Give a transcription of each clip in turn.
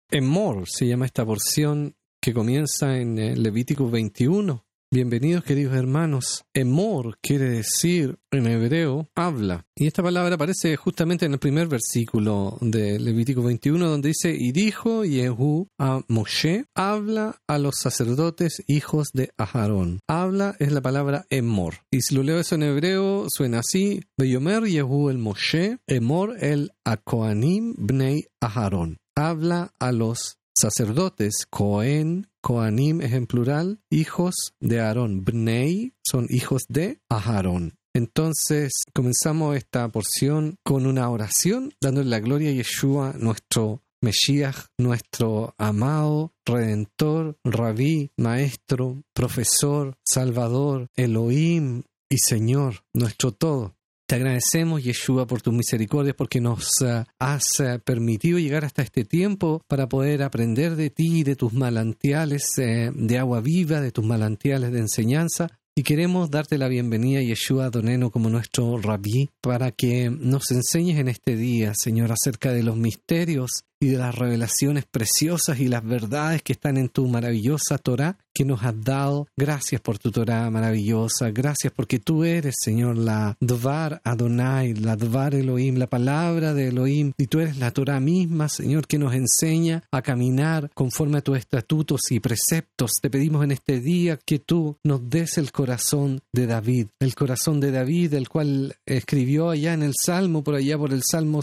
Emor se llama esta porción que comienza en Levítico 21. Bienvenidos, queridos hermanos. Emor quiere decir en hebreo habla. Y esta palabra aparece justamente en el primer versículo de Levítico 21, donde dice: y dijo Yehú a Moshe, habla a los sacerdotes hijos de Aharón. Habla es la palabra Emor. Y si lo leo eso en hebreo, suena así: Veyomer Yehú el Moshe, Emor el Akohanim bnei Aharón. Habla a los sacerdotes, Kohanim es en plural, hijos de Aarón. Bnei son hijos de Aharón. Entonces comenzamos esta porción con una oración, dándole la gloria a Yeshua, nuestro Mesías, nuestro amado Redentor, Rabí, Maestro, Profesor, Salvador, Elohim y Señor, nuestro todo. Te agradecemos, Yeshua, por tus misericordias, porque nos has permitido llegar hasta este tiempo para poder aprender de ti, de tus manantiales de agua viva, de tus manantiales de enseñanza. Y queremos darte la bienvenida, Yeshua Adonenu, como nuestro Rabí, para que nos enseñes en este día, Señor, acerca de los misterios y de las revelaciones preciosas y las verdades que están en tu maravillosa Torá que nos has dado. Gracias por tu Torá maravillosa. Gracias porque tú eres, Señor, la Dvar Adonai, la Dvar Elohim, la palabra de Elohim. Y tú eres la Torá misma, Señor, que nos enseña a caminar conforme a tus estatutos y preceptos. Te pedimos en este día que tú nos des el corazón de David, el cual escribió allá en el Salmo, por allá por el Salmo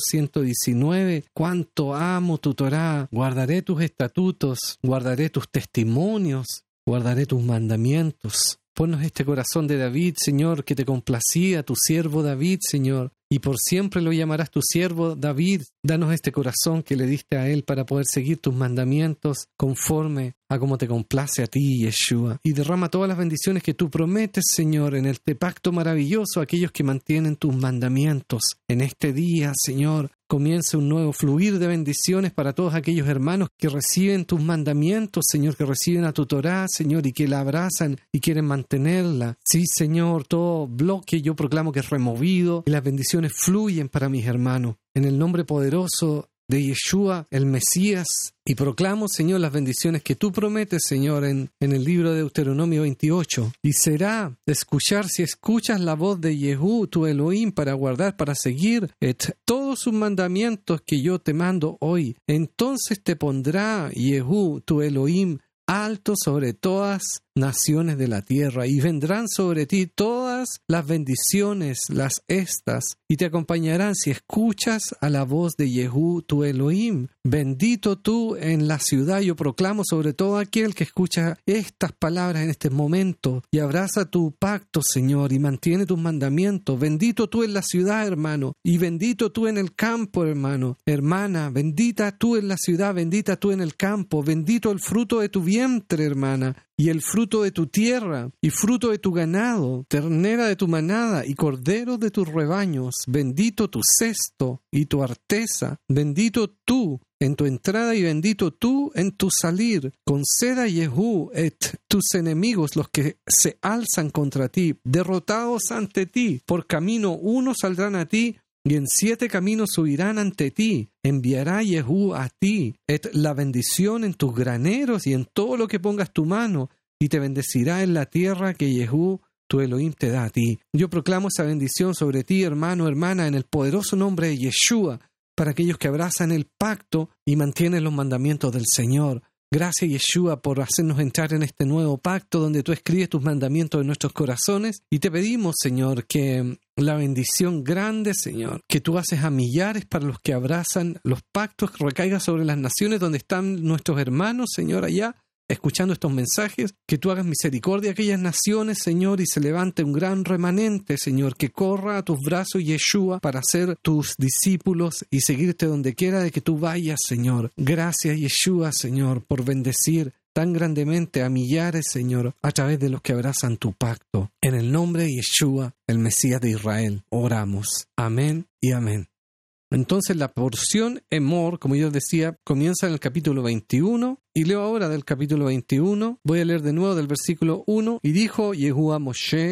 119. Cuánto amo tu Torá, guardaré tus estatutos, guardaré tus testimonios, guardaré tus mandamientos. Ponnos este corazón de David, Señor, que te complacía, tu siervo David, Señor, y por siempre lo llamarás tu siervo David. Danos este corazón que le diste a él para poder seguir tus mandamientos conforme a como te complace a ti, Yeshua. Y derrama todas las bendiciones que tú prometes, Señor, en este pacto maravilloso a aquellos que mantienen tus mandamientos. En este día, Señor, comienza un nuevo fluir de bendiciones para todos aquellos hermanos que reciben tus mandamientos, Señor, que reciben a tu Torá, Señor, y que la abrazan y quieren mantenerla. Sí, Señor, todo bloque yo proclamo que es removido y las bendiciones fluyen para mis hermanos. En el nombre poderoso de Yeshua, el Mesías, y proclamo, Señor, las bendiciones que tú prometes, Señor, en el libro de Deuteronomio 28. Y será escuchar, si escuchas la voz de Yehú, tu Elohim, para guardar, para seguir todos sus mandamientos que yo te mando hoy. Entonces te pondrá Yehú, tu Elohim, alto sobre todas naciones de la tierra, y vendrán sobre ti todas las bendiciones, las estas, y te acompañarán si escuchas a la voz de Yehú, tu Elohim. Bendito tú en la ciudad. Yo proclamo sobre todo aquel que escucha estas palabras en este momento y abraza tu pacto, Señor, y mantiene tus mandamientos. Bendito tú en la ciudad, hermano, y bendito tú en el campo, hermano, hermana. Bendita tú en la ciudad, bendita tú en el campo. Bendito el fruto de tu vientre, hermana, y el fruto de tu tierra, y fruto de tu ganado, ternera de tu manada, y cordero de tus rebaños. Bendito tu cesto y tu arteza. Bendito tú en tu entrada y bendito tú en tu salir. Conceda Yehú tus enemigos, los que se alzan contra ti, derrotados ante ti. Por camino uno saldrán a ti, y en 7 caminos subirán ante ti. Enviará Yehú a ti la bendición en tus graneros y en todo lo que pongas tu mano, y te bendecirá en la tierra que Yehú, tu Elohim, te da a ti. Yo proclamo esa bendición sobre ti, hermano, hermana, en el poderoso nombre de Yeshua, para aquellos que abrazan el pacto y mantienen los mandamientos del Señor. Gracias, Yeshua, por hacernos entrar en este nuevo pacto donde tú escribes tus mandamientos en nuestros corazones. Y te pedimos, Señor, que la bendición grande, Señor, que tú haces a millares para los que abrazan los pactos, recaiga sobre las naciones donde están nuestros hermanos, Señor, allá, escuchando estos mensajes, que tú hagas misericordia a aquellas naciones, Señor, y se levante un gran remanente, Señor, que corra a tus brazos, Yeshua, para ser tus discípulos y seguirte donde quiera de que tú vayas, Señor. Gracias, Yeshua, Señor, por bendecir tan grandemente a millares, Señor, a través de los que abrazan tu pacto. En el nombre de Yeshua, el Mesías de Israel, oramos. Amén y amén. Entonces la porción Emor, como yo decía, comienza en el capítulo 21, y leo ahora del capítulo 21, voy a leer de nuevo del versículo 1, y dijo Yehú a Moshe,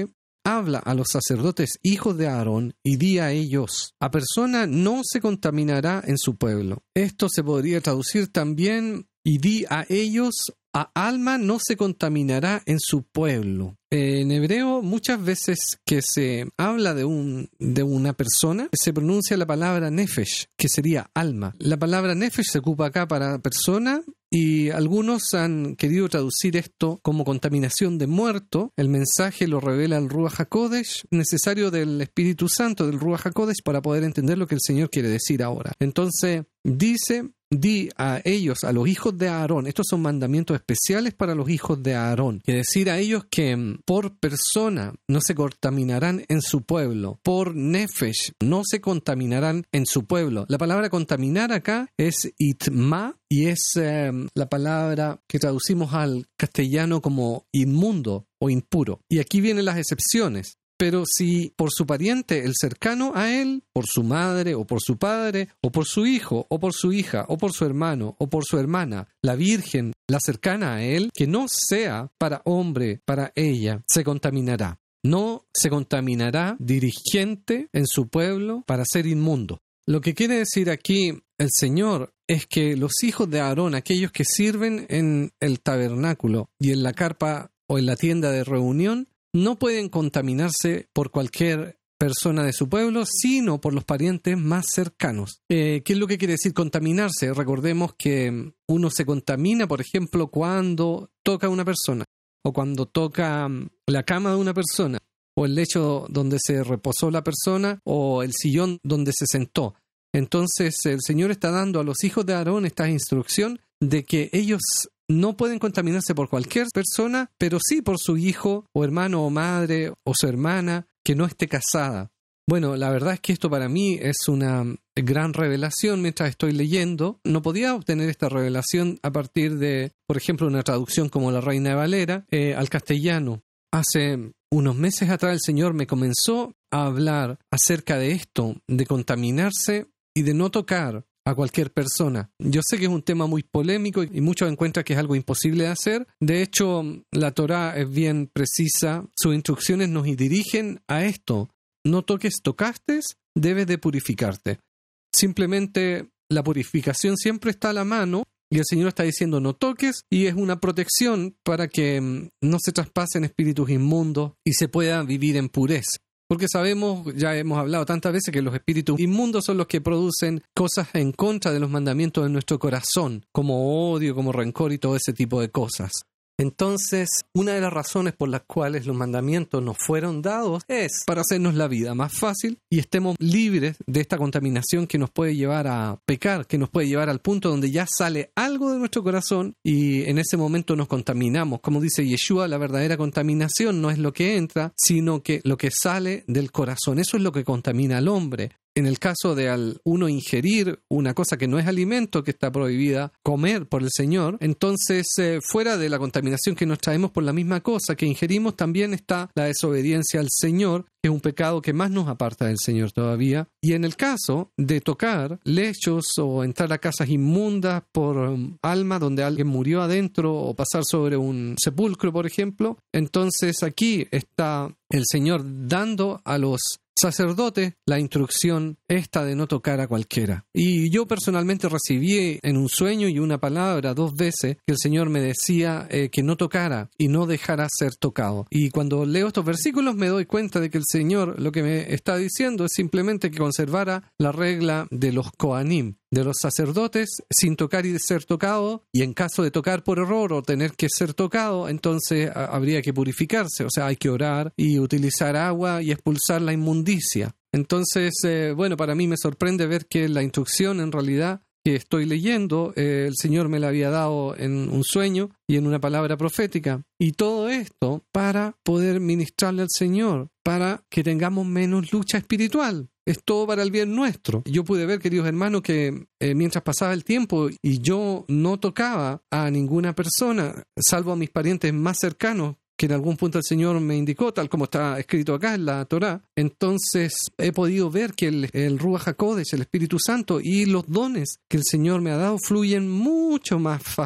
habla a los sacerdotes hijos de Aarón y di a ellos: a persona no se contaminará en su pueblo. Esto se podría traducir también: y di a ellos, a alma no se contaminará en su pueblo. En hebreo, muchas veces que se habla de una persona, se pronuncia la palabra nefesh, que sería alma. La palabra nefesh se ocupa acá para persona, y algunos han querido traducir esto como contaminación de muerto. El mensaje lo revela el Ruach HaKodesh, necesario del Espíritu Santo, del Ruach HaKodesh, para poder entender lo que el Señor quiere decir ahora. Entonces, dice: di a ellos, a los hijos de Aarón. Estos son mandamientos especiales para los hijos de Aarón. Y decir a ellos que por persona no se contaminarán en su pueblo. Por nefesh no se contaminarán en su pueblo. La palabra contaminar acá es itma, y es la palabra que traducimos al castellano como inmundo o impuro. Y aquí vienen las excepciones. Pero si por su pariente, el cercano a él, por su madre o por su padre, o por su hijo o por su hija, o por su hermano o por su hermana, la virgen, la cercana a él, que no sea para hombre, para ella, se contaminará. No se contaminará dirigente en su pueblo para ser inmundo. Lo que quiere decir aquí el Señor es que los hijos de Aarón, aquellos que sirven en el tabernáculo y en la carpa o en la tienda de reunión, no pueden contaminarse por cualquier persona de su pueblo, sino por los parientes más cercanos. ¿Qué es lo que quiere decir contaminarse? Recordemos que uno se contamina, por ejemplo, cuando toca a una persona, o cuando toca la cama de una persona, o el lecho donde se reposó la persona, o el sillón donde se sentó. Entonces, el Señor está dando a los hijos de Aarón esta instrucción de que ellos no pueden contaminarse por cualquier persona, pero sí por su hijo o hermano o madre o su hermana que no esté casada. Bueno, la verdad es que esto para mí es una gran revelación mientras estoy leyendo. No podía obtener esta revelación a partir de, por ejemplo, una traducción como la Reina de Valera al castellano. Hace unos meses atrás el Señor me comenzó a hablar acerca de esto, de contaminarse y de no tocar a cualquier persona. Yo sé que es un tema muy polémico y muchos encuentran que es algo imposible de hacer. De hecho, la Torá es bien precisa. Sus instrucciones nos dirigen a esto. No toques, tocaste, debes de purificarte. Simplemente la purificación siempre está a la mano y el Señor está diciendo no toques, y es una protección para que no se traspasen espíritus inmundos y se pueda vivir en pureza. Porque sabemos, ya hemos hablado tantas veces, que los espíritus inmundos son los que producen cosas en contra de los mandamientos de nuestro corazón, como odio, como rencor y todo ese tipo de cosas. Entonces, una de las razones por las cuales los mandamientos nos fueron dados es para hacernos la vida más fácil y estemos libres de esta contaminación que nos puede llevar a pecar, que nos puede llevar al punto donde ya sale algo de nuestro corazón y en ese momento nos contaminamos. Como dice Yeshua, la verdadera contaminación no es lo que entra, sino que lo que sale del corazón. Eso es lo que contamina al hombre. En el caso de al uno ingerir una cosa que no es alimento, que está prohibida comer por el Señor, entonces fuera de la contaminación que nos traemos por la misma cosa que ingerimos, también está la desobediencia al Señor, que es un pecado que más nos aparta del Señor todavía. Y en el caso de tocar lechos o entrar a casas inmundas por alma donde alguien murió adentro, o pasar sobre un sepulcro, por ejemplo, entonces aquí está el Señor dando a los sacerdote la instrucción esta de no tocar a cualquiera. Y yo personalmente recibí en un sueño y una palabra 2 veces que el Señor me decía que no tocara y no dejara ser tocado. Y cuando leo estos versículos me doy cuenta de que el Señor lo que me está diciendo es simplemente que conservara la regla de los Kohanim, de los sacerdotes, sin tocar y ser tocado, y en caso de tocar por error o tener que ser tocado, entonces habría que purificarse, o sea, hay que orar y utilizar agua y expulsar la inmundicia. Entonces, bueno, para mí me sorprende ver que la instrucción en realidad que estoy leyendo, el Señor me la había dado en un sueño y en una palabra profética. Y todo esto para poder ministrarle al Señor, para que tengamos menos lucha espiritual. Es todo para el bien nuestro. Yo pude ver, queridos hermanos, que mientras pasaba el tiempo y yo no tocaba a ninguna persona, salvo a mis parientes más cercanos, que en algún punto el Señor me indicó, tal como está escrito acá en la Torá, entonces he podido ver que el Ruach HaKodesh, el Espíritu Santo y los dones que el Señor me ha dado fluyen mucho más fácil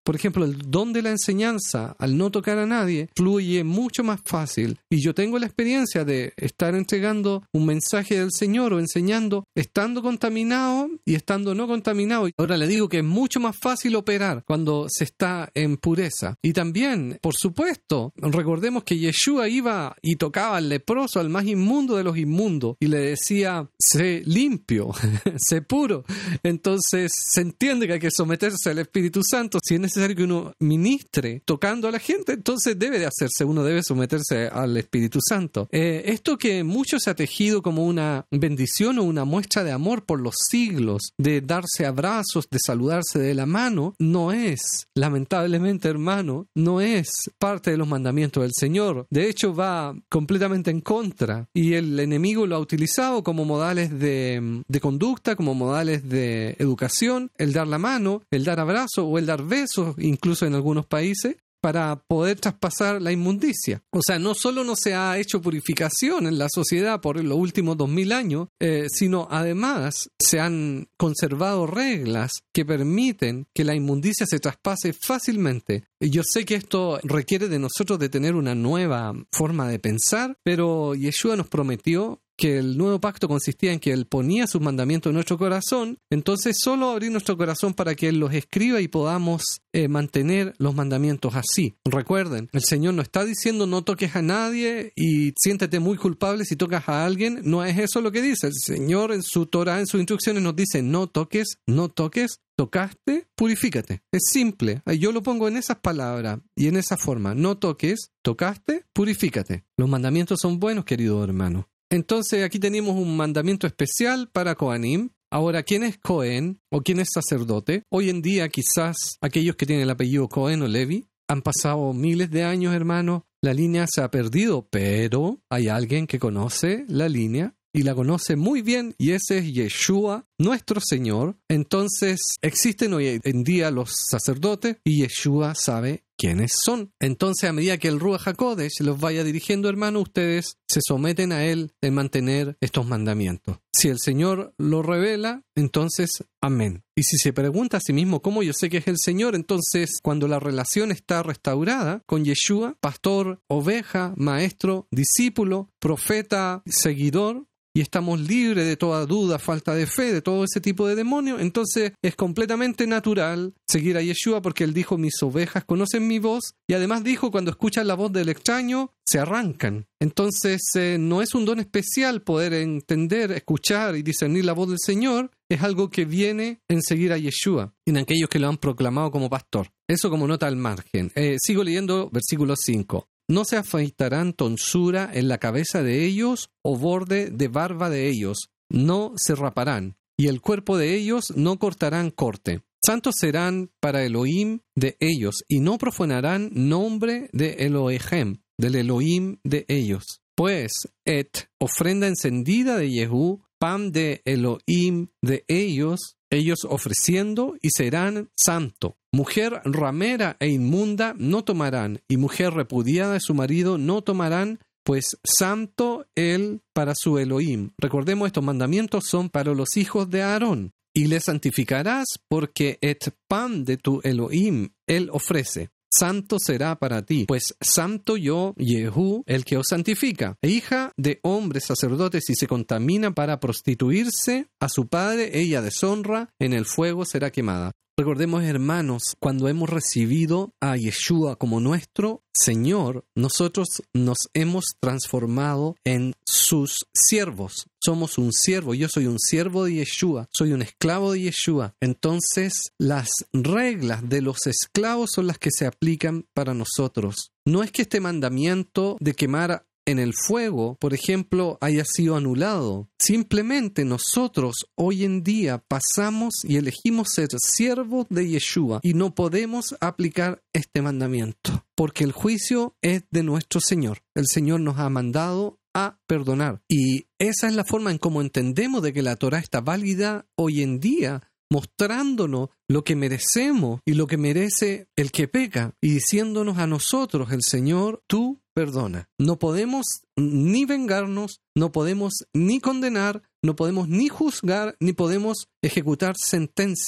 por ejemplo, el don de la enseñanza, al no tocar a nadie, fluye mucho más fácil. Y yo tengo la experiencia de estar entregando un mensaje del Señor o enseñando, estando contaminado y estando no contaminado. Ahora le digo que es mucho más fácil operar cuando se está en pureza. Y también, por supuesto, recordemos que Yeshua iba y tocaba al leproso, al más inmundo de los inmundos, y le decía, sé limpio, sé puro. Entonces se entiende que hay que someterse al Espíritu Santo. Si es necesario que uno ministre tocando a la gente, entonces debe de hacerse, uno debe someterse al Espíritu Santo. Esto que mucho se ha tejido como una bendición o una muestra de amor por los siglos, de darse abrazos, de saludarse de la mano, no es, lamentablemente, hermano, no es parte de los mandamientos del Señor. De hecho, va completamente en contra, y el enemigo lo ha utilizado como modales de conducta, como modales de educación, el dar la mano, el dar abrazos o el dar besos, incluso en algunos países, para poder traspasar la inmundicia. O sea, no solo no se ha hecho purificación en la sociedad por los últimos 2000 años, sino además se han conservado reglas que permiten que la inmundicia se traspase fácilmente. Yo sé que esto requiere de nosotros de tener una nueva forma de pensar, pero Yeshua nos prometió que el nuevo pacto consistía en que Él ponía sus mandamientos en nuestro corazón, entonces solo abrir nuestro corazón para que Él los escriba y podamos mantener los mandamientos así. Recuerden, el Señor no está diciendo no toques a nadie y siéntete muy culpable si tocas a alguien. No es eso lo que dice. El Señor en su Torah, en sus instrucciones nos dice no toques, no toques. Tocaste, purifícate. Es simple. Yo lo pongo en esas palabras y en esa forma. No toques, tocaste, purifícate. Los mandamientos son buenos, querido hermano. Entonces aquí tenemos un mandamiento especial para Kohanim. Ahora, ¿quién es Cohen o quién es sacerdote? Hoy en día quizás aquellos que tienen el apellido Cohen o Levi han pasado miles de años, hermano. La línea se ha perdido, pero hay alguien que conoce la línea y la conoce muy bien, y ese es Yeshua, nuestro Señor. Entonces existen hoy en día los sacerdotes y Yeshua sabe quiénes son. Entonces, a medida que el Ruach HaKodesh los vaya dirigiendo, hermano, ustedes se someten a Él en mantener estos mandamientos. Si el Señor lo revela, entonces, amén. Y si se pregunta a sí mismo cómo yo sé que es el Señor, entonces, cuando la relación está restaurada con Yeshua, pastor, oveja, maestro, discípulo, profeta, seguidor, y estamos libres de toda duda, falta de fe, de todo ese tipo de demonios, entonces es completamente natural seguir a Yeshua, porque Él dijo, mis ovejas conocen mi voz, y además dijo, cuando escuchan la voz del extraño, se arrancan. Entonces no es un don especial poder entender, escuchar y discernir la voz del Señor, es algo que viene en seguir a Yeshua, en aquellos que lo han proclamado como pastor. Eso como nota al margen. Sigo leyendo versículo 5. No se afeitarán tonsura en la cabeza de ellos o borde de barba de ellos, no se raparán, y el cuerpo de ellos no cortarán corte. Santos serán para Elohim de ellos, y no profanarán nombre de Elohim, del Elohim de ellos. Pues, ofrenda encendida de Yehú, pan de Elohim de ellos ofreciendo, y serán santo. Mujer ramera e inmunda no tomarán, y mujer repudiada de su marido no tomarán, pues santo él para su Elohim. Recordemos, estos mandamientos son para los hijos de Aarón. Y le santificarás, porque pan de tu Elohim él ofrece. Santo será para ti, pues santo yo, Yehú, el que os santifica. E hija de hombre sacerdote, si se contamina para prostituirse a su padre, ella deshonra, en el fuego será quemada. Recordemos, hermanos, cuando hemos recibido a Yeshua como nuestro Señor, nosotros nos hemos transformado en sus siervos. Somos un siervo, yo soy un siervo de Yeshua, soy un esclavo de Yeshua. Entonces, las reglas de los esclavos son las que se aplican para nosotros. No es que este mandamiento de quemar en el fuego, por ejemplo, haya sido anulado. Simplemente nosotros hoy en día pasamos y elegimos ser siervos de Yeshua y no podemos aplicar este mandamiento, porque el juicio es de nuestro Señor. El Señor nos ha mandado a perdonar, y esa es la forma en cómo entendemos de que la Torah está válida hoy en día, mostrándonos lo que merecemos y lo que merece el que peca, y diciéndonos a nosotros, el Señor, tú perdona. No podemos ni vengarnos, no podemos ni condenar, no podemos ni juzgar, ni podemos ejecutar sentencia.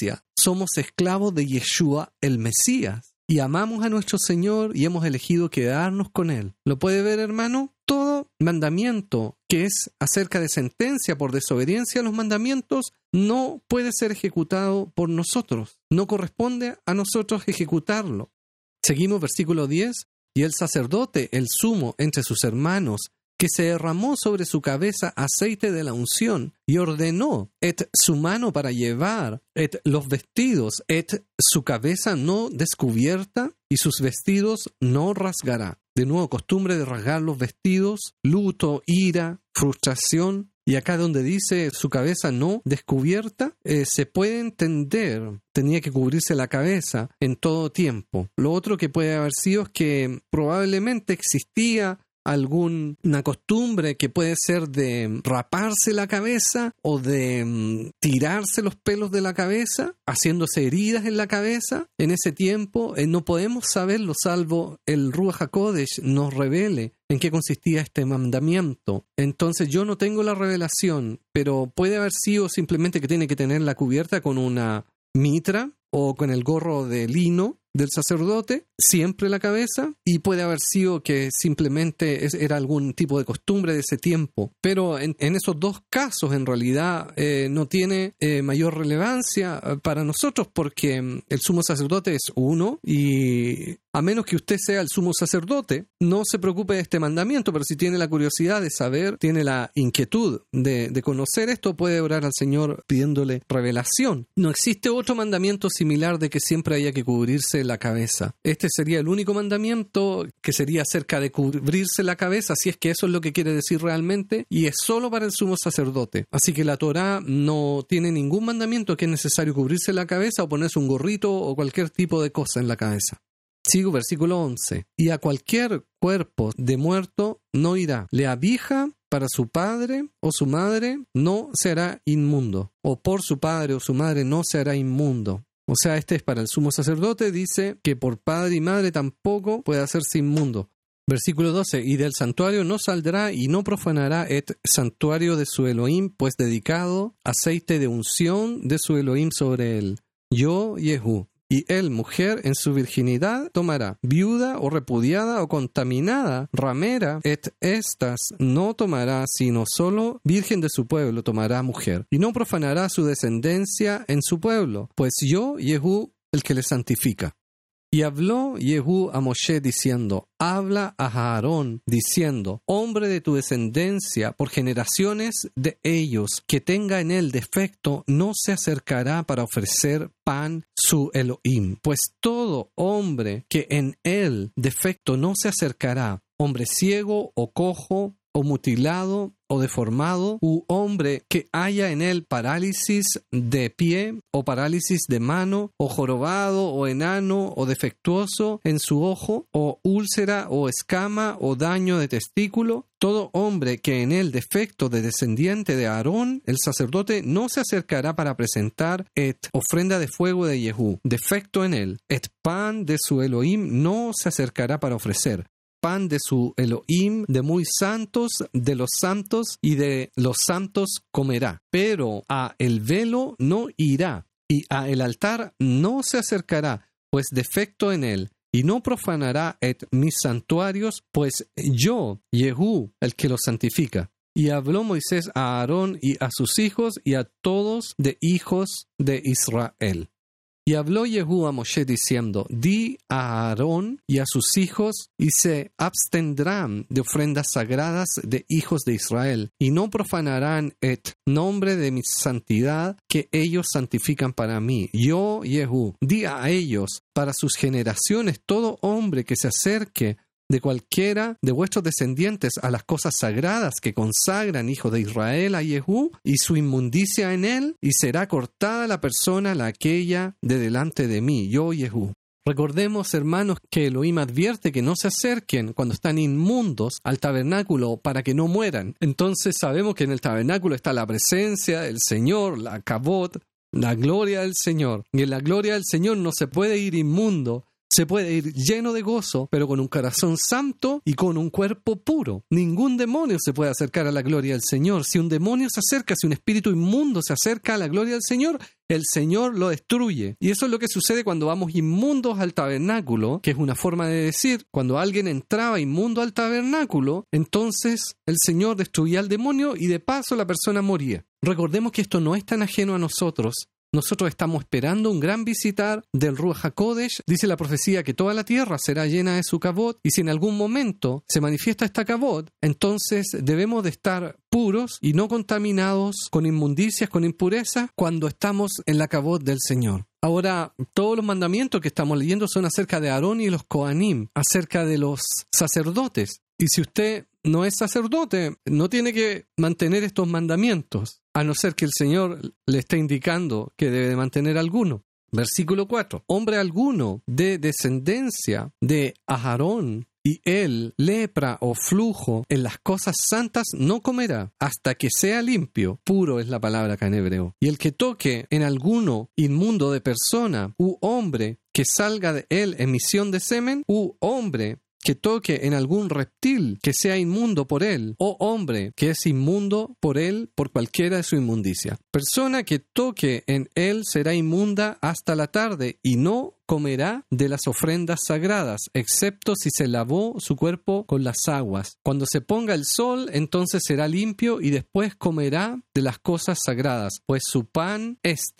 somos esclavos de Yeshua el Mesías. Y amamos a nuestro Señor y hemos elegido quedarnos con Él. ¿Lo puede ver, hermano? Todo mandamiento que es acerca de sentencia por desobediencia a los mandamientos no puede ser ejecutado por nosotros. No corresponde a nosotros ejecutarlo. Seguimos versículo 10. Y el sacerdote, el sumo entre sus hermanos, que se derramó sobre su cabeza aceite de la unción, y ordenó, su mano para llevar, los vestidos, su cabeza no descubierta, y sus vestidos no rasgará. De nuevo, costumbre de rasgar los vestidos, luto, ira, frustración. Y acá donde dice su cabeza no descubierta, se puede entender, tenía que cubrirse la cabeza en todo tiempo. Lo otro que puede haber sido es que probablemente existía alguna costumbre que puede ser de raparse la cabeza o de tirarse los pelos de la cabeza, haciéndose heridas en la cabeza. En ese tiempo no podemos saberlo salvo el Ruach HaKodesh nos revele en qué consistía este mandamiento. Entonces yo no tengo la revelación, pero puede haber sido simplemente que tiene que tenerla cubierta con una mitra o con el gorro de lino del sacerdote, siempre la cabeza, y puede haber sido que simplemente era algún tipo de costumbre de ese tiempo. Pero en esos dos casos, en realidad, no tiene mayor relevancia para nosotros porque el sumo sacerdote es uno y a menos que usted sea el sumo sacerdote, no se preocupe de este mandamiento, pero si tiene la curiosidad de saber, tiene la inquietud de conocer esto, puede orar al Señor pidiéndole revelación. No existe otro mandamiento similar de que siempre haya que cubrirse la cabeza. Este sería el único mandamiento que sería acerca de cubrirse la cabeza, si es que eso es lo que quiere decir realmente, y es solo para el sumo sacerdote. Así que la Torá no tiene ningún mandamiento que es necesario cubrirse la cabeza o ponerse un gorrito o cualquier tipo de cosa en la cabeza. Sigo, versículo 11. Y a cualquier cuerpo de muerto no irá. Le abija para su padre o su madre no será inmundo. O por su padre o su madre no será inmundo. O sea, este es para el sumo sacerdote, dice que por padre y madre tampoco puede hacerse inmundo. Versículo 12. Y del santuario no saldrá y no profanará santuario de su Elohim, pues dedicado aceite de unción de su Elohim sobre él. Yo, Yehú. Y él, mujer, en su virginidad tomará, viuda o repudiada o contaminada, ramera, estas no tomará, sino solo virgen de su pueblo tomará mujer. Y no profanará su descendencia en su pueblo, pues yo, Yehú, el que le santifica. Y habló Yehú a Moshe diciendo, habla a Aarón diciendo, hombre de tu descendencia, por generaciones de ellos, que tenga en él defecto, no se acercará para ofrecer pan su Elohim. Pues todo hombre que en él defecto no se acercará, hombre ciego o cojo, o mutilado o deformado, u hombre que haya en él parálisis de pie o parálisis de mano, o jorobado o enano o defectuoso en su ojo, o úlcera o escama o daño de testículo, todo hombre que en él defecto de descendiente de Aarón, el sacerdote, no se acercará para presentar ofrenda de fuego de Yehú, defecto en él, pan de su Elohim no se acercará para ofrecer. Pan de su Elohim, de muy santos, de los santos y de los santos comerá. Pero a el velo no irá, y a el altar no se acercará, pues defecto en él, y no profanará mis santuarios, pues yo, Yehú, el que los santifica. Y habló Moisés a Aarón y a sus hijos y a todos de hijos de Israel. Y habló Yehú a Moshe diciendo, di a Aarón y a sus hijos, y se abstendrán de ofrendas sagradas de hijos de Israel, y no profanarán nombre de mi santidad que ellos santifican para mí. Yo, Yehú, di a ellos, para sus generaciones, todo hombre que se acerque de cualquiera de vuestros descendientes a las cosas sagradas que consagran hijos de Israel a Yehú y su inmundicia en él, y será cortada la persona la aquella de delante de mí, yo Yehú. Recordemos, hermanos, que Elohim advierte que no se acerquen cuando están inmundos al tabernáculo para que no mueran. Entonces sabemos que en el tabernáculo está la presencia del Señor, la kabod, la gloria del Señor. Y en la gloria del Señor no se puede ir inmundo Se puede ir lleno de gozo, pero con un corazón santo y con un cuerpo puro. Ningún demonio se puede acercar a la gloria del Señor. Si un demonio se acerca, si un espíritu inmundo se acerca a la gloria del Señor, el Señor lo destruye. Y eso es lo que sucede cuando vamos inmundos al tabernáculo, que es una forma de decir, cuando alguien entraba inmundo al tabernáculo, entonces el Señor destruía al demonio y de paso la persona moría. Recordemos que esto no es tan ajeno a nosotros. Nosotros estamos esperando un gran visitar del Ruach HaKodesh. Dice la profecía que toda la tierra será llena de su kavod, y si en algún momento se manifiesta esta kavod, entonces debemos de estar puros y no contaminados con inmundicias, con impurezas, cuando estamos en la kavod del Señor. Ahora, todos los mandamientos que estamos leyendo son acerca de Aarón y los Kohanim, acerca de los sacerdotes. Y si usted no es sacerdote, no tiene que mantener estos mandamientos, a no ser que el Señor le esté indicando que debe de mantener alguno. Versículo 4. Hombre alguno de descendencia de Aarón y él, lepra o flujo en las cosas santas, no comerá hasta que sea limpio. Puro es la palabra acá en hebreo. Y el que toque en alguno inmundo de persona, u hombre que salga de él emisión de semen, u hombre que toque en algún reptil que sea inmundo por él, o hombre que es inmundo por él por cualquiera de su inmundicia. Persona que toque en él será inmunda hasta la tarde y no comerá de las ofrendas sagradas, excepto si se lavó su cuerpo con las aguas. Cuando se ponga el sol, entonces será limpio y después comerá de las cosas sagradas, pues su pan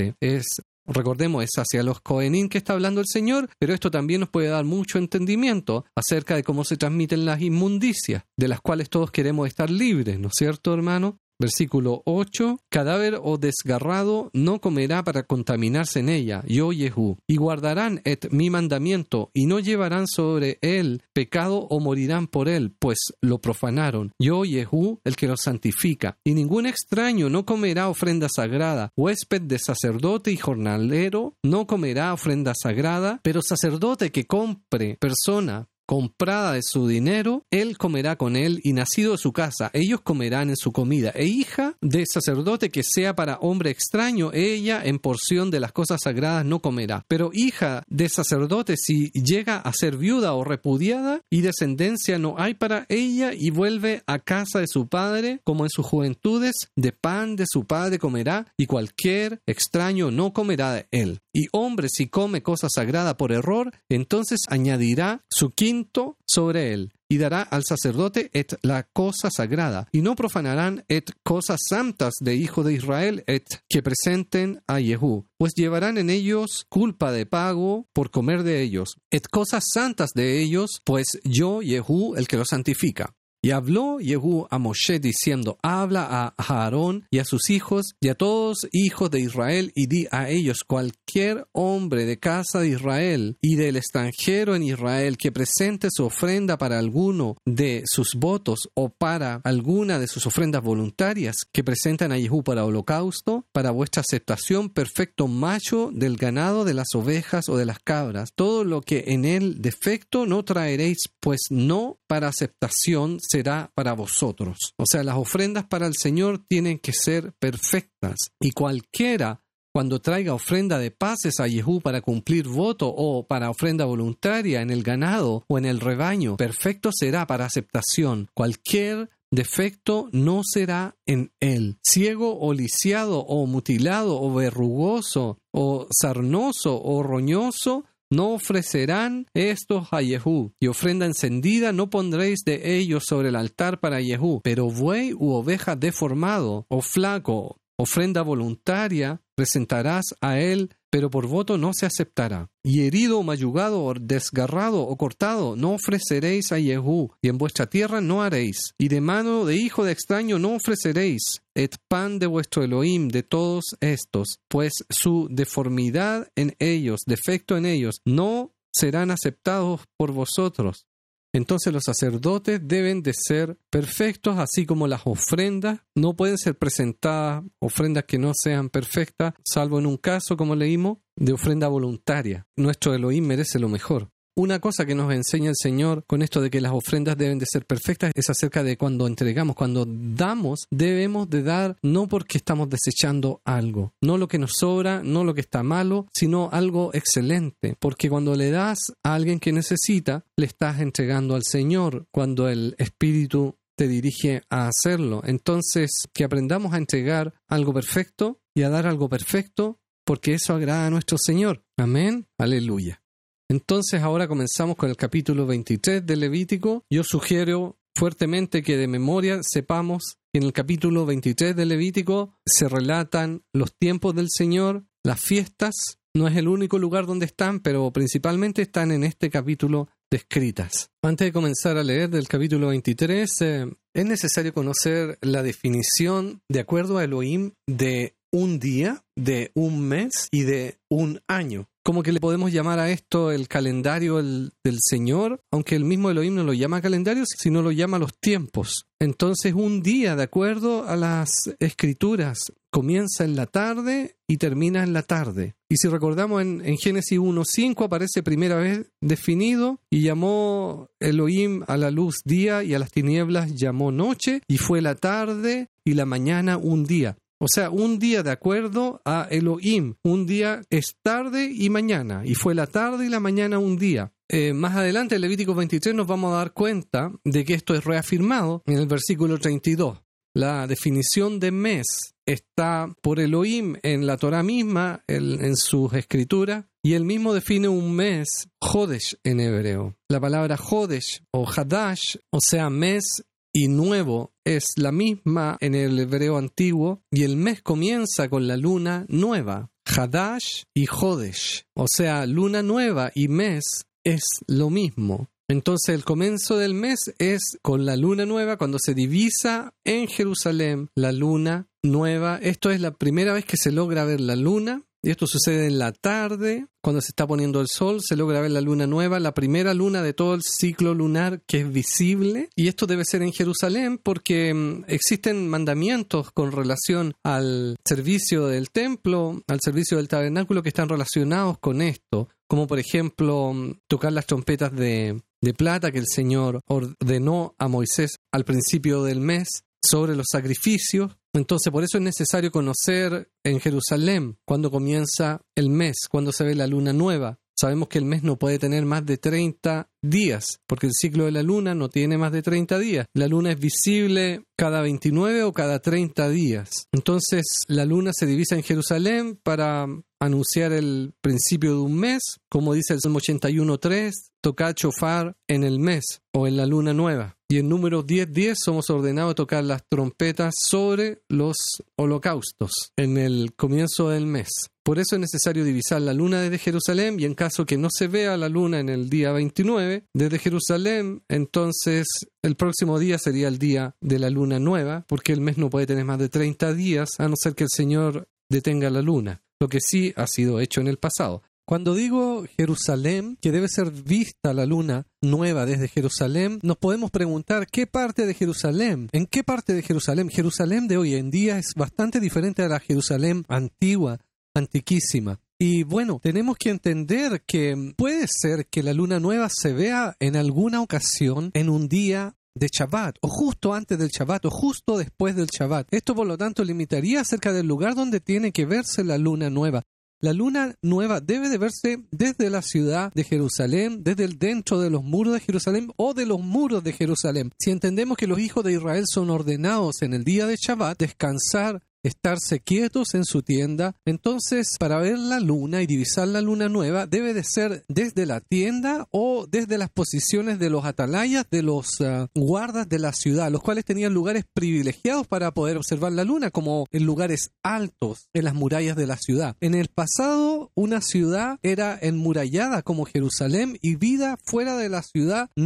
recordemos, es hacia los Kohanim que está hablando el Señor, pero esto también nos puede dar mucho entendimiento acerca de cómo se transmiten las inmundicias, de las cuales todos queremos estar libres, ¿no es cierto, hermano? Versículo 8. Cadáver o desgarrado no comerá para contaminarse en ella, yo Yehú. Y guardarán mi mandamiento, y no llevarán sobre él pecado o morirán por él, pues lo profanaron. Yo Yehú, el que lo santifica. Y ningún extraño no comerá ofrenda sagrada. Huésped de sacerdote y jornalero no comerá ofrenda sagrada, pero sacerdote que compre persona comprada de su dinero, él comerá con él, y nacido de su casa, ellos comerán en su comida. E hija de sacerdote que sea para hombre extraño, ella en porción de las cosas sagradas no comerá. Pero hija de sacerdote, si llega a ser viuda o repudiada, y descendencia no hay para ella, y vuelve a casa de su padre, como en sus juventudes, de pan de su padre comerá, y cualquier extraño no comerá de él. Y hombre, si come cosa sagrada por error, entonces añadirá su quinto sobre él, y dará al sacerdote la cosa sagrada, y no profanarán cosas santas de hijo de Israel que presenten a Yehú, pues llevarán en ellos culpa de pago por comer de ellos, cosas santas de ellos, pues yo Yehú el que los santifica. Y habló Yehú a Moshe diciendo, habla a Aarón y a sus hijos y a todos hijos de Israel, y di a ellos: cualquier hombre de casa de Israel y del extranjero en Israel que presente su ofrenda para alguno de sus votos o para alguna de sus ofrendas voluntarias que presentan a Yehú para holocausto, para vuestra aceptación, perfecto macho del ganado, de las ovejas o de las cabras, todo lo que en él defecto no traeréis, pues no para aceptación será para vosotros. O sea, las ofrendas para el Señor tienen que ser perfectas, y cualquiera, cuando traiga ofrenda de paces a Yehú para cumplir voto o para ofrenda voluntaria en el ganado o en el rebaño, perfecto será para aceptación. Cualquier defecto no será en él. Ciego o lisiado o mutilado o verrugoso o sarnoso o roñoso, no ofrecerán estos a Yehú, y ofrenda encendida no pondréis de ellos sobre el altar para Yehú, pero buey u oveja deformado o flaco, ofrenda voluntaria presentarás a él, pero por voto no se aceptará. Y herido o mayugado o desgarrado o cortado no ofreceréis a Yehú, y en vuestra tierra no haréis. Y de mano de hijo de extraño no ofreceréis pan de vuestro Elohim de todos estos, pues su deformidad en ellos, defecto en ellos, no serán aceptados por vosotros. Entonces los sacerdotes deben de ser perfectos, así como las ofrendas. No pueden ser presentadas ofrendas que no sean perfectas, salvo en un caso, como leímos, de ofrenda voluntaria. Nuestro Elohim merece lo mejor. una cosa que nos enseña el Señor con esto de que las ofrendas deben de ser perfectas es acerca de cuando entregamos, cuando damos, debemos de dar no porque estamos desechando algo, no lo que nos sobra, no lo que está malo, sino algo excelente, porque cuando le das a alguien que necesita, le estás entregando al Señor, cuando el Espíritu te dirige a hacerlo. Entonces, que aprendamos a entregar algo perfecto y a dar algo perfecto, porque eso agrada a nuestro Señor. Amén. Aleluya. Entonces, ahora comenzamos con el capítulo 23 de Levítico. Yo sugiero fuertemente que de memoria sepamos que en el capítulo 23 de Levítico se relatan los tiempos del Señor, las fiestas. No es el único lugar donde están, pero principalmente están en este capítulo descritas. Antes de comenzar a leer del capítulo 23, es necesario conocer la definición, de acuerdo a Elohim, de un día, de un mes y de un año. Como que le podemos llamar a esto el calendario del Señor, aunque el mismo Elohim no lo llama calendario, sino lo llama los tiempos. Entonces, un día, de acuerdo a las Escrituras, comienza en la tarde y termina en la tarde. Y si recordamos en Génesis 1:5 aparece primera vez definido, y llamó Elohim a la luz día y a las tinieblas llamó noche, y fue la tarde y la mañana un día. O sea, un día de acuerdo a Elohim, un día es tarde y mañana, y fue la tarde y la mañana un día. Más adelante en Levítico 23 nos vamos a dar cuenta de que esto es reafirmado en el versículo 32. La definición de mes está por Elohim en la Torah misma, en sus escrituras, y él mismo define un mes, Jodesh en hebreo. La palabra Jodesh o Hadash, o sea, mes y nuevo, es la misma en el hebreo antiguo, y el mes comienza con la luna nueva, Hadash y Jodesh. O sea, luna nueva y mes es lo mismo. Entonces el comienzo del mes es con la luna nueva, cuando se divisa en Jerusalén la luna nueva. Esto es la primera vez que se logra ver la luna. Y esto sucede en la tarde, cuando se está poniendo el sol, se logra ver la luna nueva, la primera luna de todo el ciclo lunar que es visible. Y esto debe ser en Jerusalén porque existen mandamientos con relación al servicio del templo, al servicio del tabernáculo, que están relacionados con esto. Como por ejemplo, tocar las trompetas de plata que el Señor ordenó a Moisés al principio del mes sobre los sacrificios. Entonces, por eso es necesario conocer en Jerusalén cuándo comienza el mes, cuándo se ve la luna nueva. Sabemos que el mes no puede tener más de 30 días, porque el ciclo de la luna no tiene más de 30 días. La luna es visible cada 29 o cada 30 días. Entonces, la luna se divisa en Jerusalén para anunciar el principio de un mes, como dice el Salmo 81:3, tocar shofar en el mes o en la luna nueva. Y en Números 10:10 somos ordenados a tocar las trompetas sobre los holocaustos en el comienzo del mes. Por eso es necesario divisar la luna desde Jerusalén, y en caso que no se vea la luna en el día 29 desde Jerusalén, entonces el próximo día sería el día de la luna nueva, porque el mes no puede tener más de 30 días, a no ser que el Señor detenga la luna, lo que sí ha sido hecho en el pasado. Cuando digo Jerusalén, que debe ser vista la luna nueva desde Jerusalén, nos podemos preguntar ¿qué parte de Jerusalén? ¿En qué parte de Jerusalén? Jerusalén de hoy en día es bastante diferente a la Jerusalén antigua, antiquísima. Y bueno, tenemos que entender que puede ser que la luna nueva se vea en alguna ocasión en un día de Shabbat, o justo antes del Shabbat, o justo después del Shabbat. Esto, por lo tanto, limitaría acerca del lugar donde tiene que verse la luna nueva. La luna nueva debe de verse desde la ciudad de Jerusalén, desde el dentro de los muros de Jerusalén o de los muros de Jerusalén. Si entendemos que los hijos de Israel son ordenados en el día de Shabbat, descansar, estarse quietos en su tienda, entonces para ver la luna y divisar la luna nueva debe de ser desde la tienda o desde las posiciones de los atalayas, de los guardas de la ciudad, los cuales tenían lugares privilegiados para poder observar la luna, como en lugares altos en las murallas de la ciudad. En el pasado, una ciudad era enmurallada como Jerusalén, y vida fuera de la ciudad no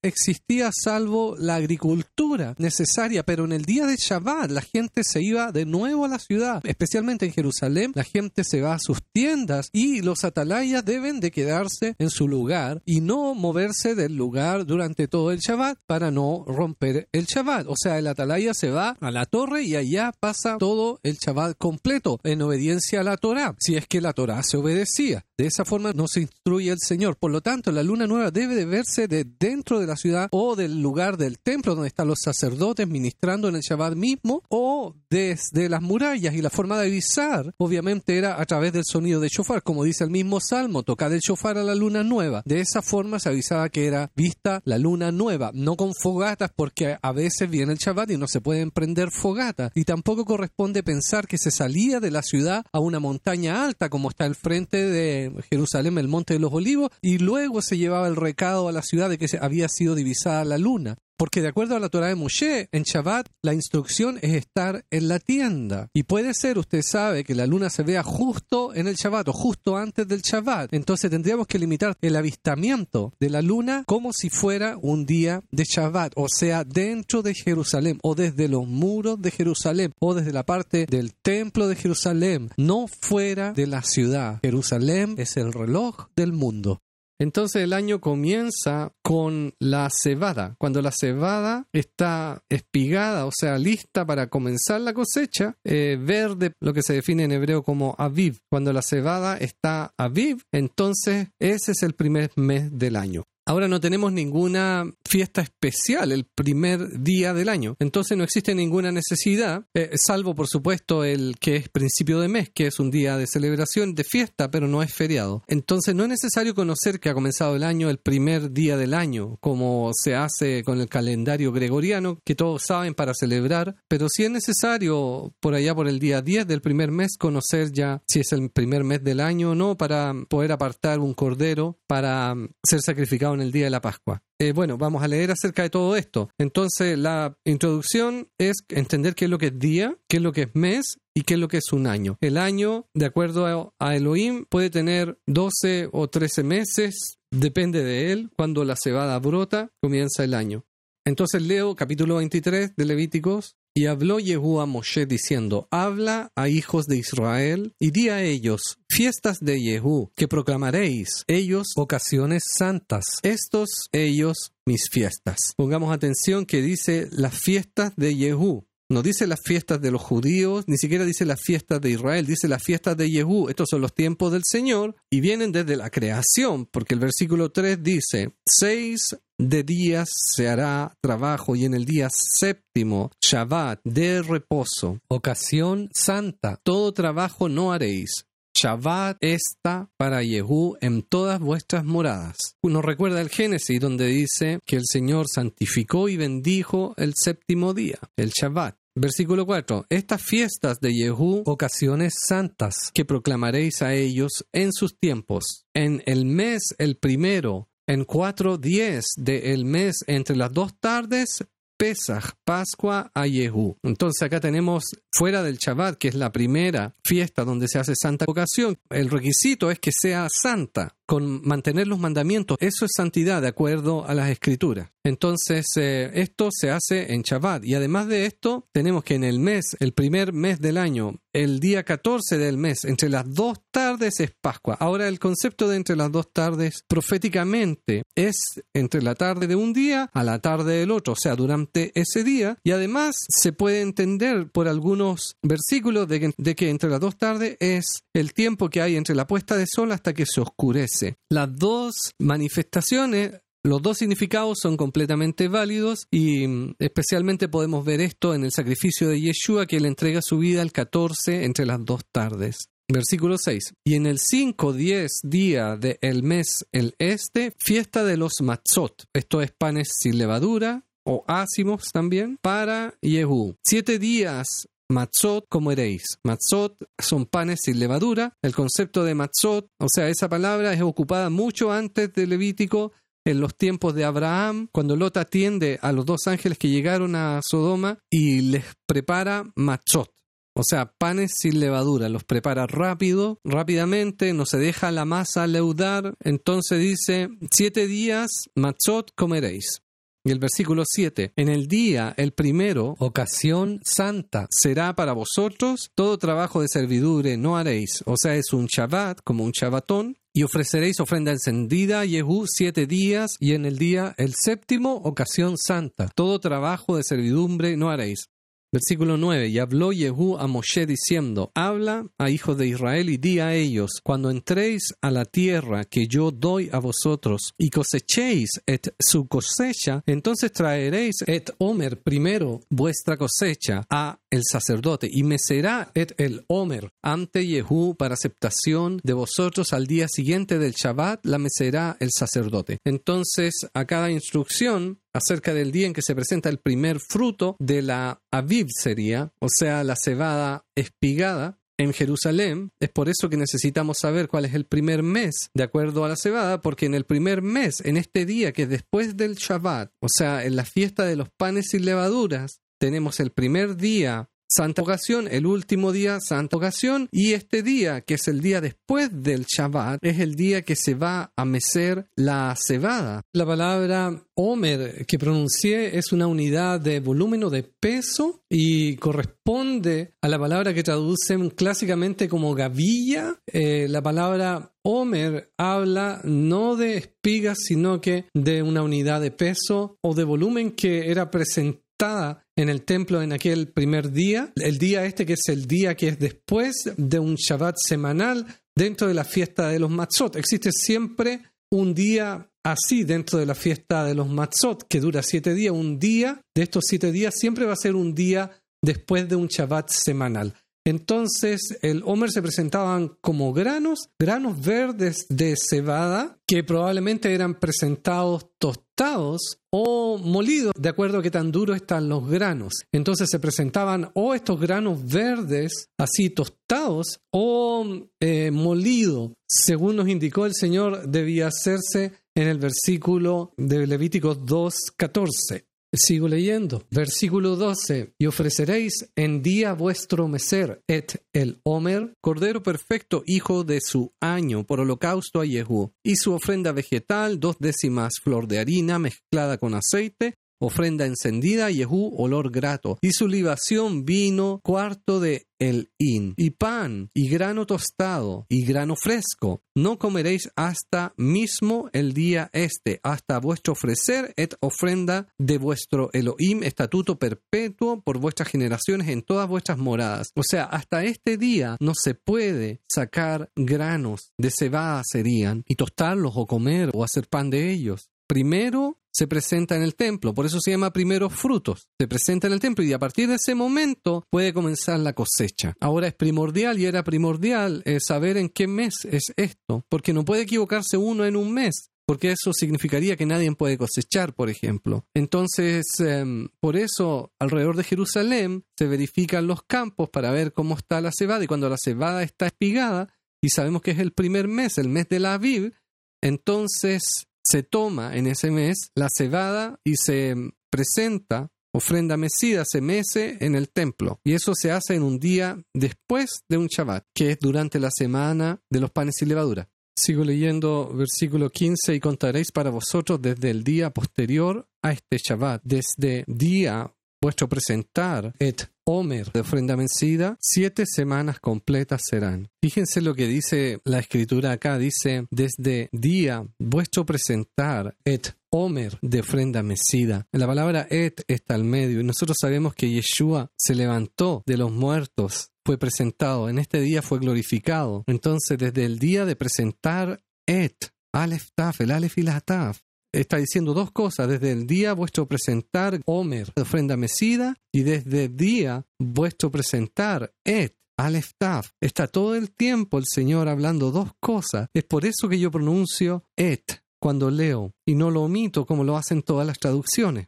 existía salvo la agricultura necesaria, pero en el día de Shabbat la gente se iba de nuevo a la ciudad, especialmente en Jerusalén. La gente se va a sus tiendas y los atalayas deben de quedarse en su lugar y no moverse del lugar durante todo el Shabbat para no romper el Shabbat. O sea, el atalaya se va a la torre y allá pasa todo el Shabbat completo en obediencia a la Torá, si es que la Torá se obedecía. De esa forma nos instruye el Señor. Por lo tanto, la luna nueva debe de verse de dentro de la ciudad o del lugar del templo donde están los sacerdotes ministrando en el Shabbat mismo, o desde las murallas. Y la forma de avisar obviamente era a través del sonido de shofar, como dice el mismo Salmo, tocad el shofar a la luna nueva. De esa forma se avisaba que era vista la luna nueva, no con fogatas, porque a veces viene el Shabbat y no se pueden prender fogatas, y tampoco corresponde pensar que se salía de la ciudad a una montaña alta como está al frente de Jerusalén, el Monte de los Olivos, y luego se llevaba el recado a la ciudad de que había sido divisada la luna. Porque de acuerdo a la Torá de Moshe, en Shabbat la instrucción es estar en la tienda. Y puede ser, usted sabe, que la luna se vea justo en el Shabbat o justo antes del Shabbat. Entonces tendríamos que limitar el avistamiento de la luna como si fuera un día de Shabbat. O sea, dentro de Jerusalén o desde los muros de Jerusalén o desde la parte del templo de Jerusalén, no fuera de la ciudad. Jerusalén es el reloj del mundo. Entonces el año comienza con la cebada. Cuando la cebada está espigada, o sea, lista para comenzar la cosecha, verde, lo que se define en hebreo como Aviv. Cuando la cebada está Aviv, entonces ese es el primer mes del año. Ahora no tenemos ninguna fiesta especial el primer día del año, entonces no existe ninguna necesidad, salvo por supuesto el que es principio de mes, que es un día de celebración, de fiesta, pero no es feriado. Entonces no es necesario conocer que ha comenzado el año el primer día del año, como se hace con el calendario gregoriano, que todos saben para celebrar, pero sí es necesario por allá por el día 10 del primer mes conocer ya si es el primer mes del año o no, para poder apartar un cordero para ser sacrificado en el día de la Pascua. Bueno, vamos a leer acerca de todo esto. Entonces, la introducción es entender qué es lo que es día, qué es lo que es mes y qué es lo que es un año. El año, de acuerdo a Elohim, puede tener 12 o 13 meses, depende de él. Cuando la cebada brota, comienza el año. Entonces leo capítulo 23 de Levíticos. Y habló Jehú a Moshe diciendo, habla a hijos de Israel y di a ellos, fiestas de Jehú, que proclamaréis, ellos ocasiones santas, estos ellos mis fiestas. Pongamos atención que dice las fiestas de Jehú. No dice las fiestas de los judíos, ni siquiera dice las fiestas de Israel, dice las fiestas de Jehú. Estos son los tiempos del Señor y vienen desde la creación, porque el versículo 3 dice, 6 de días se hará trabajo y en el día séptimo, Shabbat, de reposo, ocasión santa, todo trabajo no haréis. Shabbat está para Jehú en todas vuestras moradas. Uno recuerda el Génesis donde dice que el Señor santificó y bendijo el séptimo día, el Shabbat. Versículo 4. Estas fiestas de Jehú, ocasiones santas, que proclamaréis a ellos en sus tiempos. En el mes el primero, en 4:10 del mes entre las 2 tardes, Pesaj, Pascua a Jehú. Entonces acá tenemos fuera del Shabbat, que es la primera fiesta donde se hace santa ocasión. El requisito es que sea santa, con mantener los mandamientos. Eso es santidad de acuerdo a las Escrituras. Entonces esto se hace en Shabbat. Y además de esto, tenemos que en el mes, el primer mes del año, el día 14 del mes, entre las 2 tardes es Pascua. Ahora el concepto de entre las 2 tardes proféticamente es entre la tarde de un día a la tarde del otro, o sea, durante ese día. Y además se puede entender por algunos versículos de que entre las 2 tardes es el tiempo que hay entre la puesta de sol hasta que se oscurece. Las dos manifestaciones, los dos significados son completamente válidos y especialmente podemos ver esto en el sacrificio de Yeshua, que él entrega su vida al 14 entre las 2 tardes. Versículo 6. Y en el 5-10 día del mes el fiesta de los matzot. Esto es panes sin levadura o ácimos también para Jehú. 7 días matzot comeréis. Matzot son panes sin levadura. El concepto de matzot, o sea, esa palabra es ocupada mucho antes de Levítico, en los tiempos de Abraham, cuando Lot atiende a los 2 ángeles que llegaron a Sodoma y les prepara matzot. O sea, panes sin levadura, los prepara rápidamente, no se deja la masa leudar. Entonces dice, 7 días matzot comeréis. Y el versículo 7, en el día, el primero, ocasión santa, será para vosotros, todo trabajo de servidumbre no haréis. O sea, es un Shabbat, como un Shabbatón. Y ofreceréis ofrenda encendida, Yehú, 7 días, y en el día, el séptimo, ocasión santa. Todo trabajo de servidumbre no haréis. Versículo 9, y habló Yehú a Moshe diciendo, habla a hijos de Israel y di a ellos, cuando entréis a la tierra que yo doy a vosotros y cosechéis su cosecha, entonces traeréis Omer primero vuestra cosecha a el sacerdote y me será el Omer ante Yehú para aceptación de vosotros al día siguiente del Shabbat, la mecerá el sacerdote. Entonces a cada instrucción acerca del día en que se presenta el primer fruto de la Aviv sería, o sea, la cebada espigada en Jerusalén. Es por eso que necesitamos saber cuál es el primer mes de acuerdo a la cebada, porque en el primer mes, en este día que es después del Shabbat, o sea, en la fiesta de los panes sin levaduras, tenemos el primer día Santa Ocasión, el último día Santa Ocasión, y este día, que es el día después del Shabbat, es el día que se va a mecer la cebada. La palabra Omer que pronuncié es una unidad de volumen o de peso y corresponde a la palabra que traducen clásicamente como gavilla. La palabra Omer habla no de espigas, sino que de una unidad de peso o de volumen que era presentada en el templo en aquel primer día, el día que es el día que es después de un Shabbat semanal dentro de la fiesta de los Matzot. Existe siempre un día así dentro de la fiesta de los Matzot que dura 7 días. Un día de estos 7 días siempre va a ser un día después de un Shabbat semanal. Entonces el Omer se presentaban como granos verdes de cebada que probablemente eran presentados tostados o molidos de acuerdo a qué tan duros están los granos. Entonces se presentaban o estos granos verdes así tostados o molidos. Según nos indicó el Señor, debía hacerse en el versículo de Levíticos 2:14. Sigo leyendo. Versículo 12. Y ofreceréis en día vuestro meser el Omer, cordero perfecto, hijo de su año, por holocausto a Yehú. Y su ofrenda vegetal, 2/10 flor de harina mezclada con aceite, ofrenda encendida, Yehú, olor grato. Y su libación, vino, 1/4 de el hin, y pan, y grano tostado, y grano fresco. No comeréis hasta mismo el día hasta vuestro ofrecer ofrenda de vuestro Elohim, estatuto perpetuo por vuestras generaciones en todas vuestras moradas. O sea, hasta este día no se puede sacar granos de cebada serían, y tostarlos o comer o hacer pan de ellos. Primero se presenta en el templo, por eso se llama primeros frutos. Se presenta en el templo y a partir de ese momento puede comenzar la cosecha. Ahora es primordial y era primordial saber en qué mes es esto, porque no puede equivocarse uno en un mes, porque eso significaría que nadie puede cosechar, por ejemplo. Entonces, por eso alrededor de Jerusalén se verifican los campos para ver cómo está la cebada, y cuando la cebada está espigada y sabemos que es el primer mes, el mes de la Aviv, entonces se toma en ese mes la cebada y se presenta ofrenda mecida, se mece en el templo. Y eso se hace en un día después de un Shabbat, que es durante la semana de los panes sin levadura. Sigo leyendo versículo 15. Y contaréis para vosotros desde el día posterior a este Shabbat, desde día vuestro presentar Omer de ofrenda vencida, 7 semanas completas serán. Fíjense lo que dice la escritura acá, dice desde día vuestro presentar Omer de ofrenda mecida. La palabra está al medio y nosotros sabemos que Yeshua se levantó de los muertos, fue presentado, en este día fue glorificado. Entonces desde el día de presentar Aleph Taf, el Aleph y la Taf, está diciendo dos cosas: desde el día vuestro presentar Omer de ofrenda mecida, y desde el día vuestro presentar Aleph Taf. Está todo el tiempo el Señor hablando dos cosas. Es por eso que yo pronuncio cuando leo y no lo omito como lo hacen todas las traducciones.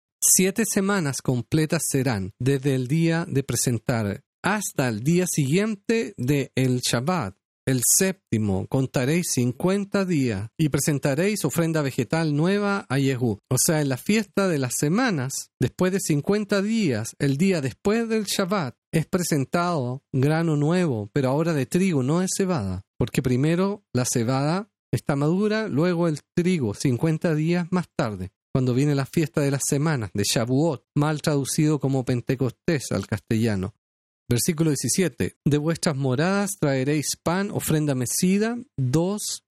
7 semanas completas serán desde el día de presentar hasta el día siguiente del Shabbat. El séptimo contaréis 50 días y presentaréis ofrenda vegetal nueva a Yehú. O sea, en la fiesta de las semanas, después de 50 días, el día después del Shabbat, es presentado grano nuevo, pero ahora de trigo, no de cebada. Porque primero la cebada está madura, luego el trigo, 50 días más tarde. cuando viene la fiesta de las semanas, de Shavuot, mal traducido como Pentecostés al castellano. Versículo 17. De vuestras moradas traeréis pan, ofrenda mecida, 2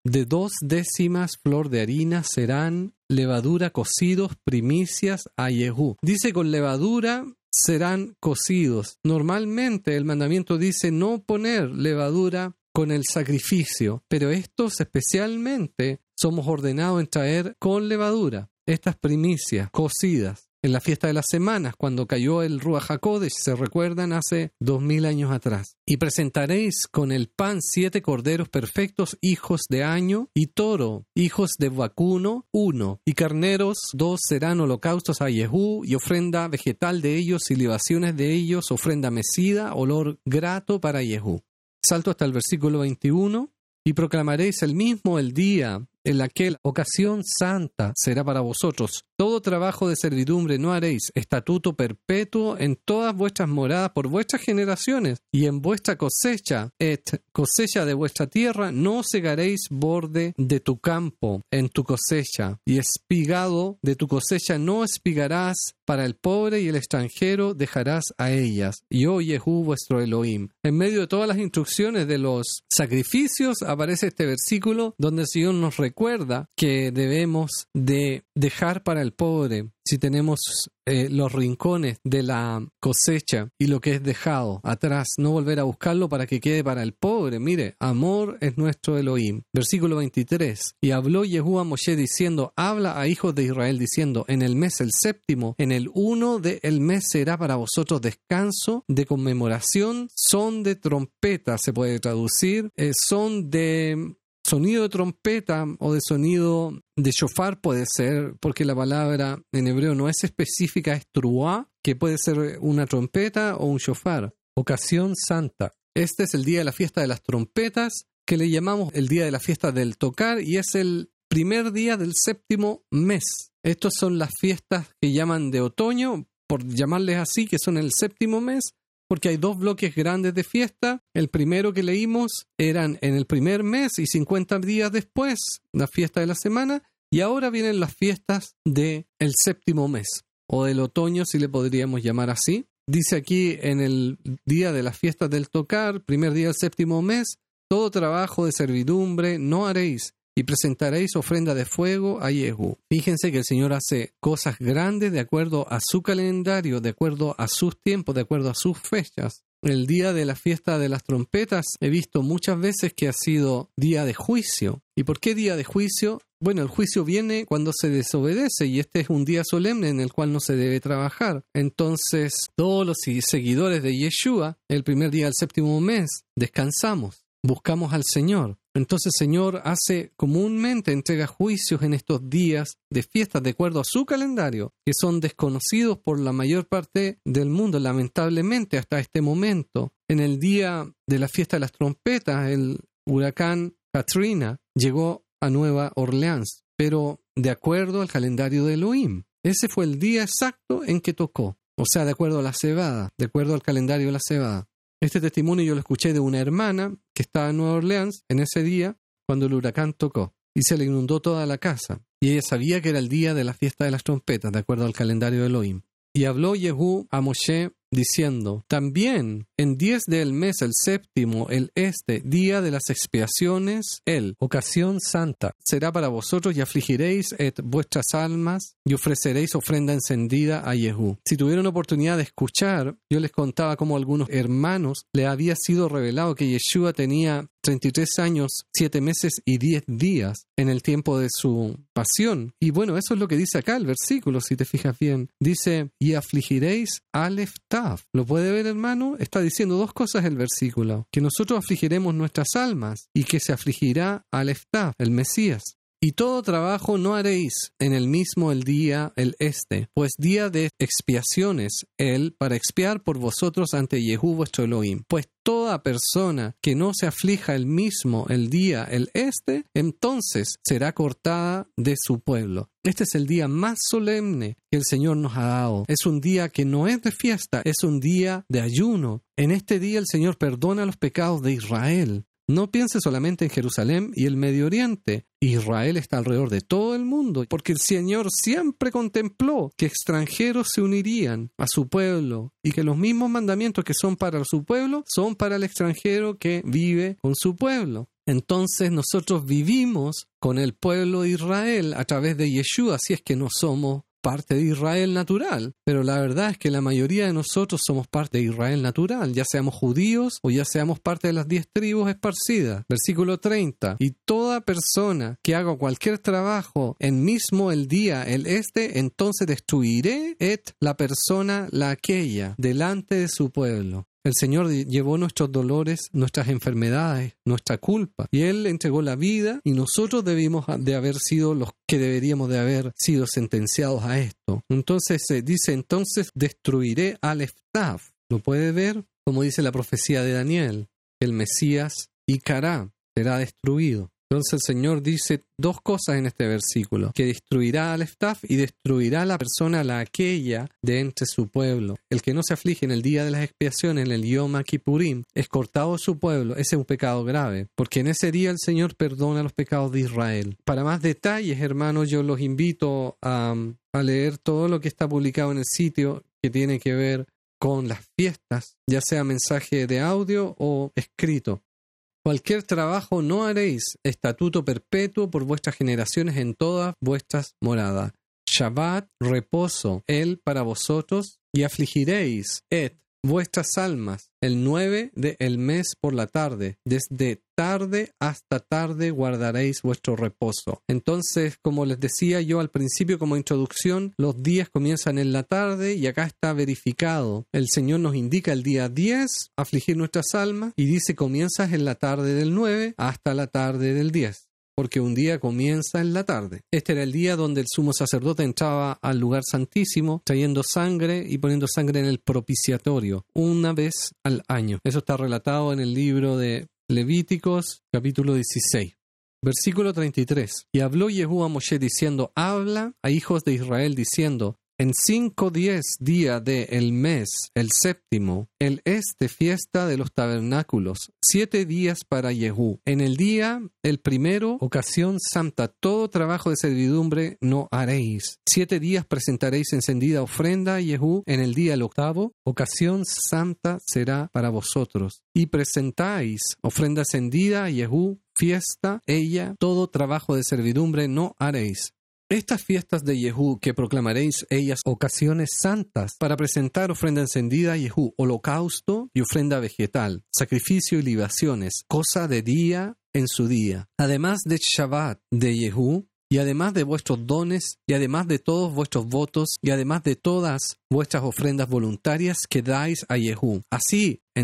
décimas flor de harina serán levadura cocidos, primicias a Yehú. Dice con levadura serán cocidos. Normalmente el mandamiento dice no poner levadura con el sacrificio, pero estos especialmente somos ordenados en traer con levadura estas primicias cocidas. En la fiesta de las semanas, cuando cayó el Ruach HaKodesh, se recuerdan hace 2000 años atrás. Y presentaréis con el pan 7 corderos perfectos, hijos de año, y toro, hijos de vacuno, 1, y carneros, 2 serán holocaustos a Yehú, y ofrenda vegetal de ellos y libaciones de ellos, ofrenda mecida, olor grato para Yehú. Salto hasta el versículo 21. Y proclamaréis el mismo el día en aquella ocasión santa será para vosotros. Todo trabajo de servidumbre no haréis, estatuto perpetuo en todas vuestras moradas por vuestras generaciones, y en vuestra cosecha, cosecha de vuestra tierra, no segaréis borde de tu campo en tu cosecha, y espigado de tu cosecha no espigarás para el pobre y el extranjero dejarás a ellas. Yo, Yehú, vuestro Elohim. En medio de todas las instrucciones de los sacrificios aparece este versículo donde el Señor nos recuerda que debemos de dejar para el pobre. Si tenemos los rincones de la cosecha y lo que es dejado atrás, no volver a buscarlo para que quede para el pobre. Mire, amor es nuestro Elohim. Versículo 23. Y habló Yehú a Moshe diciendo, habla a hijos de Israel diciendo, en el mes el séptimo, en el 1 del mes será para vosotros descanso de conmemoración, son de trompeta, se puede traducir, son de sonido de trompeta o de sonido de shofar puede ser, porque la palabra en hebreo no es específica, es truá, que puede ser una trompeta o un shofar. Ocasión santa. Este es el día de la fiesta de las trompetas, que le llamamos el día de la fiesta del tocar, y es el primer día del séptimo mes. Estas son las fiestas que llaman de otoño, por llamarles así, que son el séptimo mes, porque hay 2 bloques grandes de fiesta. El primero que leímos eran en el primer mes y 50 días después, la fiesta de la semana, y ahora vienen las fiestas del séptimo mes, o del otoño, si le podríamos llamar así. Dice aquí en el día de las fiestas del tocar, primer día del séptimo mes, todo trabajo de servidumbre no haréis, y presentaréis ofrenda de fuego a Yehú. Fíjense que el Señor hace cosas grandes de acuerdo a su calendario, de acuerdo a sus tiempos, de acuerdo a sus fechas. El día de la fiesta de las trompetas he visto muchas veces que ha sido día de juicio. ¿Y por qué día de juicio? Bueno, el juicio viene cuando se desobedece y este es un día solemne en el cual no se debe trabajar. Entonces, todos los seguidores de Yeshua, el primer día del séptimo mes, descansamos, buscamos al Señor. Entonces el Señor comúnmente entrega juicios en estos días de fiestas de acuerdo a su calendario, que son desconocidos por la mayor parte del mundo, lamentablemente hasta este momento. En el día de la fiesta de las trompetas, el huracán Katrina llegó a Nueva Orleans, pero de acuerdo al calendario de Elohim. Ese fue el día exacto en que tocó, o sea, de acuerdo a la cebada, de acuerdo al calendario de la cebada. Este testimonio yo lo escuché de una hermana que estaba en Nueva Orleans en ese día cuando el huracán tocó y se le inundó toda la casa. Y ella sabía que era el día de la fiesta de las trompetas, de acuerdo al calendario de Elohim. Y habló Yehú a Moshe diciendo, también en 10 del mes, el séptimo, el día de las expiaciones, ocasión santa, será para vosotros y afligiréis vuestras almas y ofreceréis ofrenda encendida a Yehú. Si tuvieron oportunidad de escuchar, yo les contaba cómo a algunos hermanos le había sido revelado que Yeshua tenía 33 años, 7 meses y 10 días en el tiempo de su pasión. Y bueno, eso es lo que dice acá el versículo, si te fijas bien. Dice, y afligiréis Aleph Tav. ¿Lo puede ver, hermano? Está diciendo 2 cosas el versículo. Que nosotros afligiremos nuestras almas y que se afligirá Aleph Tav, el Mesías. Y todo trabajo no haréis en el mismo el día, pues día de expiaciones, para expiar por vosotros ante Yehú vuestro Elohim. Pues toda persona que no se aflija el mismo el día, entonces será cortada de su pueblo. Este es el día más solemne que el Señor nos ha dado. Es un día que no es de fiesta, es un día de ayuno. En este día el Señor perdona los pecados de Israel. No piense solamente en Jerusalén y el Medio Oriente. Israel está alrededor de todo el mundo, porque el Señor siempre contempló que extranjeros se unirían a su pueblo y que los mismos mandamientos que son para su pueblo son para el extranjero que vive con su pueblo. Entonces nosotros vivimos con el pueblo de Israel a través de Yeshua, así es que no somos parte de Israel natural, pero la verdad es que la mayoría de nosotros somos parte de Israel natural, ya seamos judíos o ya seamos parte de las 10 tribus esparcidas. Versículo 30. Y toda persona que haga cualquier trabajo en mismo el día, entonces destruiré la persona la aquella delante de su pueblo. El Señor llevó nuestros dolores, nuestras enfermedades, nuestra culpa, y Él entregó la vida, y nosotros debimos de haber sido los que deberíamos de haber sido sentenciados a esto. Entonces dice, entonces destruiré al Eftaf. ¿Lo puede ver? Como dice la profecía de Daniel, el Mesías Icará será destruido. Entonces el Señor dice dos cosas en este versículo, que destruirá al Eftaf y destruirá a la persona, la aquella de entre su pueblo. El que no se aflige en el día de las expiaciones, en el Yom Kippurim, es cortado de su pueblo. Ese es un pecado grave, porque en ese día el Señor perdona los pecados de Israel. Para más detalles, hermanos, yo los invito a leer todo lo que está publicado en el sitio que tiene que ver con las fiestas, ya sea mensaje de audio o escrito. Cualquier trabajo no haréis, estatuto perpetuo por vuestras generaciones en todas vuestras moradas. Shabbat, reposo, él para vosotros, y afligiréis, vuestras almas, el 9 del mes por la tarde, desde tarde hasta tarde guardaréis vuestro reposo. Entonces, como les decía yo al principio como introducción, los días comienzan en la tarde y acá está verificado. El Señor nos indica el día 10, afligir nuestras almas, y dice comienzas en la tarde del 9 hasta la tarde del 10. Porque un día comienza en la tarde. Este era el día donde el sumo sacerdote entraba al lugar santísimo, trayendo sangre y poniendo sangre en el propiciatorio, una vez al año. Eso está relatado en el libro de Levíticos, capítulo 16. Versículo 33. Y habló Jehú a Moshe diciendo, habla a hijos de Israel diciendo, en 5-10 días del mes, el séptimo, fiesta de los tabernáculos, 7 días para Jehú. En el día, el primero, ocasión santa, todo trabajo de servidumbre no haréis. 7 días presentaréis encendida ofrenda a Jehú. En el día el octavo, ocasión santa será para vosotros. Y presentáis ofrenda encendida a Jehú, fiesta, todo trabajo de servidumbre no haréis. Estas fiestas de Jehú que proclamaréis ellas ocasiones santas para presentar ofrenda encendida a Jehú, holocausto y ofrenda vegetal, sacrificio y libaciones, cosa de día en su día. Además de Shabbat de Jehú, y además de vuestros dones, y además de todos vuestros votos, y además de todas vuestras ofrendas voluntarias que dais a Jehú. Así, en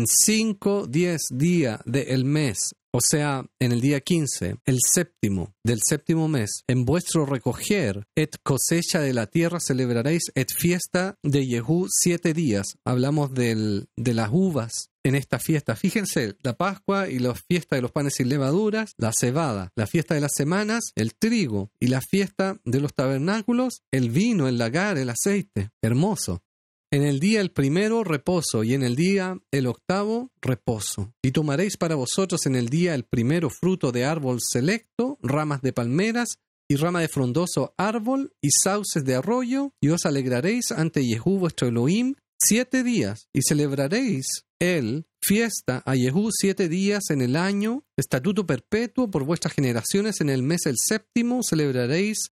5-10 días del mes, o sea, en el día 15, el séptimo del séptimo mes, en vuestro recoger, cosecha de la tierra, celebraréis fiesta de Jehú 7 días. Hablamos de las uvas en esta fiesta. Fíjense, la Pascua y la fiesta de los panes sin levaduras, la cebada, la fiesta de las semanas, el trigo, y la fiesta de los tabernáculos, el vino, el lagar, el aceite. Hermoso. En el día el primero, reposo, y en el día el octavo, reposo. Y tomaréis para vosotros en el día el primero fruto de árbol selecto, ramas de palmeras, y rama de frondoso árbol, y sauces de arroyo, y os alegraréis ante Jehú vuestro Elohim 7 días, y celebraréis fiesta a Jehú 7 días en el año, estatuto perpetuo por vuestras generaciones en el mes el séptimo, celebraréis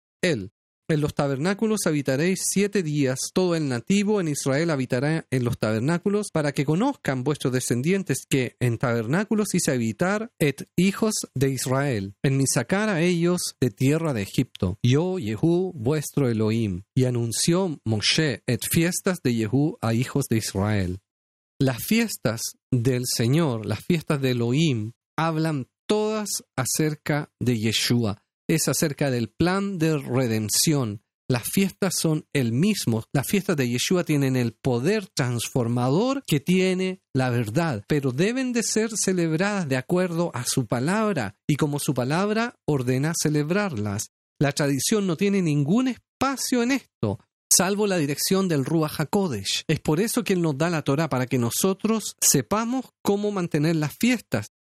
En los tabernáculos habitaréis 7 días, todo el nativo en Israel habitará en los tabernáculos, para que conozcan vuestros descendientes que en tabernáculos hice habitar hijos de Israel, en mi sacar a ellos de tierra de Egipto. Yo, Jehú, vuestro Elohim. Y anunció Moshe fiestas de Jehú a hijos de Israel. Las fiestas del Señor, las fiestas de Elohim, hablan todas acerca de Yeshua. Es acerca del plan de redención. Las fiestas son el mismo. Las fiestas de Yeshua tienen el poder transformador que tiene la verdad, pero deben de ser celebradas de acuerdo a su palabra, y como su palabra ordena celebrarlas. La tradición no tiene ningún espacio en esto, salvo la dirección del Ruach HaKodesh. Es por eso que Él nos da la Torá, para que nosotros sepamos cómo mantener las fiestas.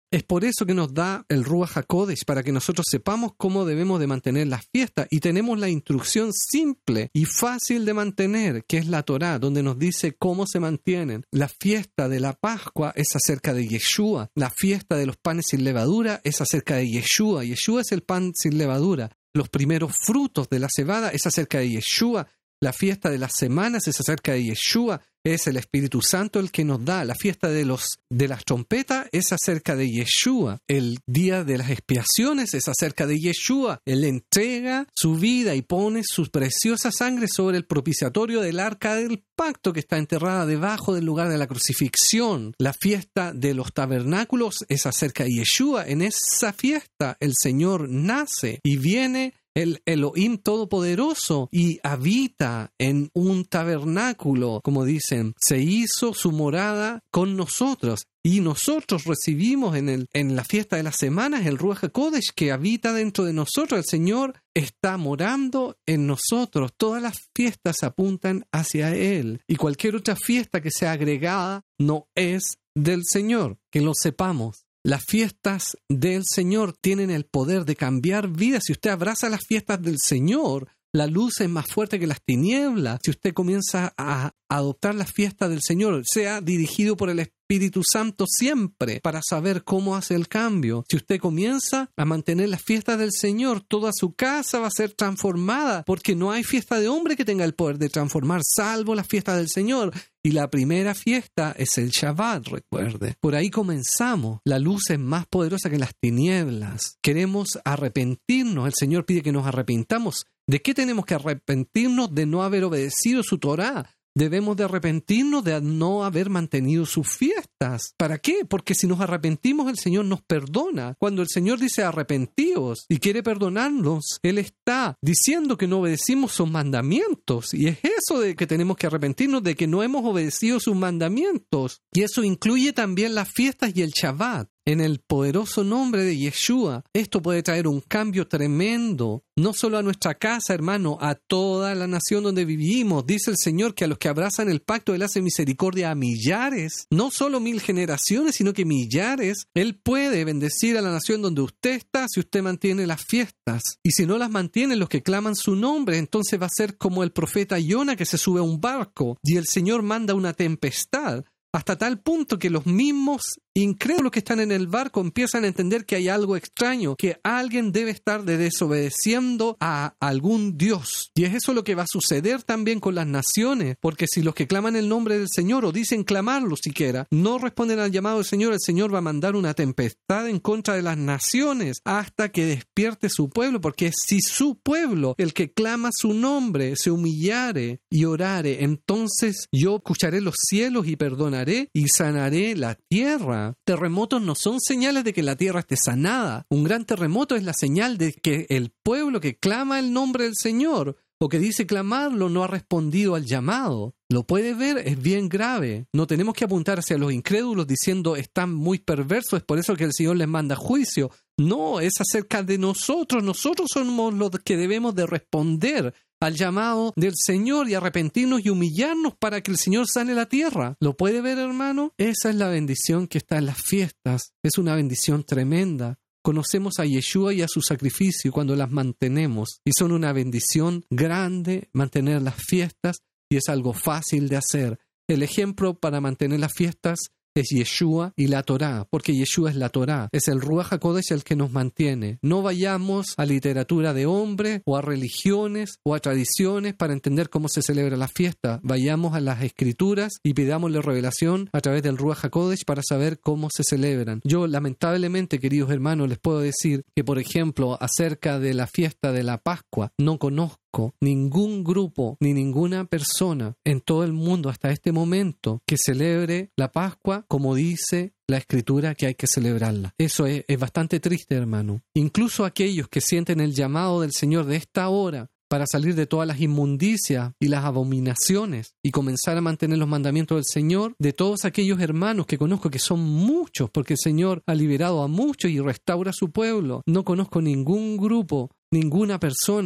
Es por eso que nos da el Ruach HaKodesh, para que nosotros sepamos cómo debemos de mantener las fiestas. Y tenemos la instrucción simple y fácil de mantener, que es la Torá, donde nos dice cómo se mantienen. La fiesta de la Pascua es acerca de Yeshua. La fiesta de los panes sin levadura es acerca de Yeshua. Yeshua es el pan sin levadura. Los primeros frutos de la cebada es acerca de Yeshua. La fiesta de las semanas es acerca de Yeshua. Es el Espíritu Santo el que nos da. La fiesta de las trompetas es acerca de Yeshua. El día de las expiaciones es acerca de Yeshua. Él entrega su vida y pone su preciosa sangre sobre el propiciatorio del arca del pacto que está enterrada debajo del lugar de la crucifixión. La fiesta de los tabernáculos es acerca de Yeshua. En esa fiesta el Señor nace y viene el Elohim Todopoderoso y habita en un tabernáculo, como dicen, se hizo su morada con nosotros. Y nosotros recibimos en la fiesta de las semanas el Ruach HaKodesh que habita dentro de nosotros. El Señor está morando en nosotros. Todas las fiestas apuntan hacia Él. Y cualquier otra fiesta que sea agregada no es del Señor. Que lo sepamos. Las fiestas del Señor tienen el poder de cambiar vidas. Si usted abraza las fiestas del Señor, la luz es más fuerte que las tinieblas. Si usted comienza a adoptar las fiestas del Señor, sea dirigido por el Espíritu Santo siempre para saber cómo hace el cambio. Si usted comienza a mantener las fiestas del Señor, toda su casa va a ser transformada, porque no hay fiesta de hombre que tenga el poder de transformar, salvo las fiestas del Señor. Y la primera fiesta es el Shabbat, recuerde. Por ahí comenzamos. La luz es más poderosa que las tinieblas. Queremos arrepentirnos. El Señor pide que nos arrepintamos. ¿De qué tenemos que arrepentirnos? De no haber obedecido su Torá. Debemos de arrepentirnos de no haber mantenido sus fiestas. ¿Para qué? Porque si nos arrepentimos, el Señor nos perdona. Cuando el Señor dice arrepentíos y quiere perdonarnos, Él está diciendo que no obedecimos sus mandamientos. Y es eso de que tenemos que arrepentirnos, de que no hemos obedecido sus mandamientos. Y eso incluye también las fiestas y el Shabbat. En el poderoso nombre de Yeshua, esto puede traer un cambio tremendo, no solo a nuestra casa, hermano, a toda la nación donde vivimos. Dice el Señor que a los que abrazan el pacto Él hace misericordia a millares, no solo 1000 generaciones, sino que millares. Él puede bendecir a la nación donde usted está si usted mantiene las fiestas. Y si no las mantiene, los que claman su nombre, entonces va a ser como el profeta Yona que se sube a un barco y el Señor manda una tempestad. Hasta tal punto que los mismos incrédulos que están en el barco empiezan a entender que hay algo extraño, que alguien debe estar desobedeciendo a algún Dios. Y es eso lo que va a suceder también con las naciones, porque si los que claman el nombre del Señor o dicen clamarlo siquiera, no responden al llamado del Señor, el Señor va a mandar una tempestad en contra de las naciones hasta que despierte su pueblo, porque si su pueblo, el que clama su nombre, se humillare y orare, entonces yo escucharé los cielos y perdonaré y sanaré la tierra. Terremotos no son señales de que la tierra esté sanada. Un gran terremoto es la señal de que el pueblo que clama el nombre del Señor o que dice clamarlo no ha respondido al llamado. Lo puede ver, es bien grave. No tenemos que apuntar hacia los incrédulos diciendo están muy perversos, es por eso que el Señor les manda juicio. No, es acerca de nosotros. Nosotros somos los que debemos de responder al llamado del Señor y arrepentirnos y humillarnos para que el Señor sane la tierra. ¿Lo puede ver, hermano? Esa es la bendición que está en las fiestas. Es una bendición tremenda. Conocemos a Yeshua y a su sacrificio cuando las mantenemos. Y son una bendición grande mantener las fiestas y es algo fácil de hacer. El ejemplo para mantener las fiestas es Yeshua y la Torá, porque Yeshua es la Torá, es el Ruach HaKodesh el que nos mantiene. No vayamos a literatura de hombre o a religiones o a tradiciones para entender cómo se celebra la fiesta. Vayamos a las Escrituras y pidámosle revelación a través del Ruach HaKodesh para saber cómo se celebran. Yo, lamentablemente, queridos hermanos, les puedo decir que, por ejemplo, acerca de la fiesta de la Pascua, no conozco ningún grupo ni ninguna persona en todo el mundo hasta este momento que celebre la Pascua como dice la Escritura que hay que celebrarla. Eso es bastante triste, hermano. Incluso aquellos que sienten el llamado del Señor de esta hora para salir de todas las inmundicias y las abominaciones y comenzar a mantener los mandamientos del Señor, de todos aquellos hermanos que conozco, que son muchos, porque el Señor ha liberado a muchos y restaura a su pueblo. No conozco ningún grupo, ninguna persona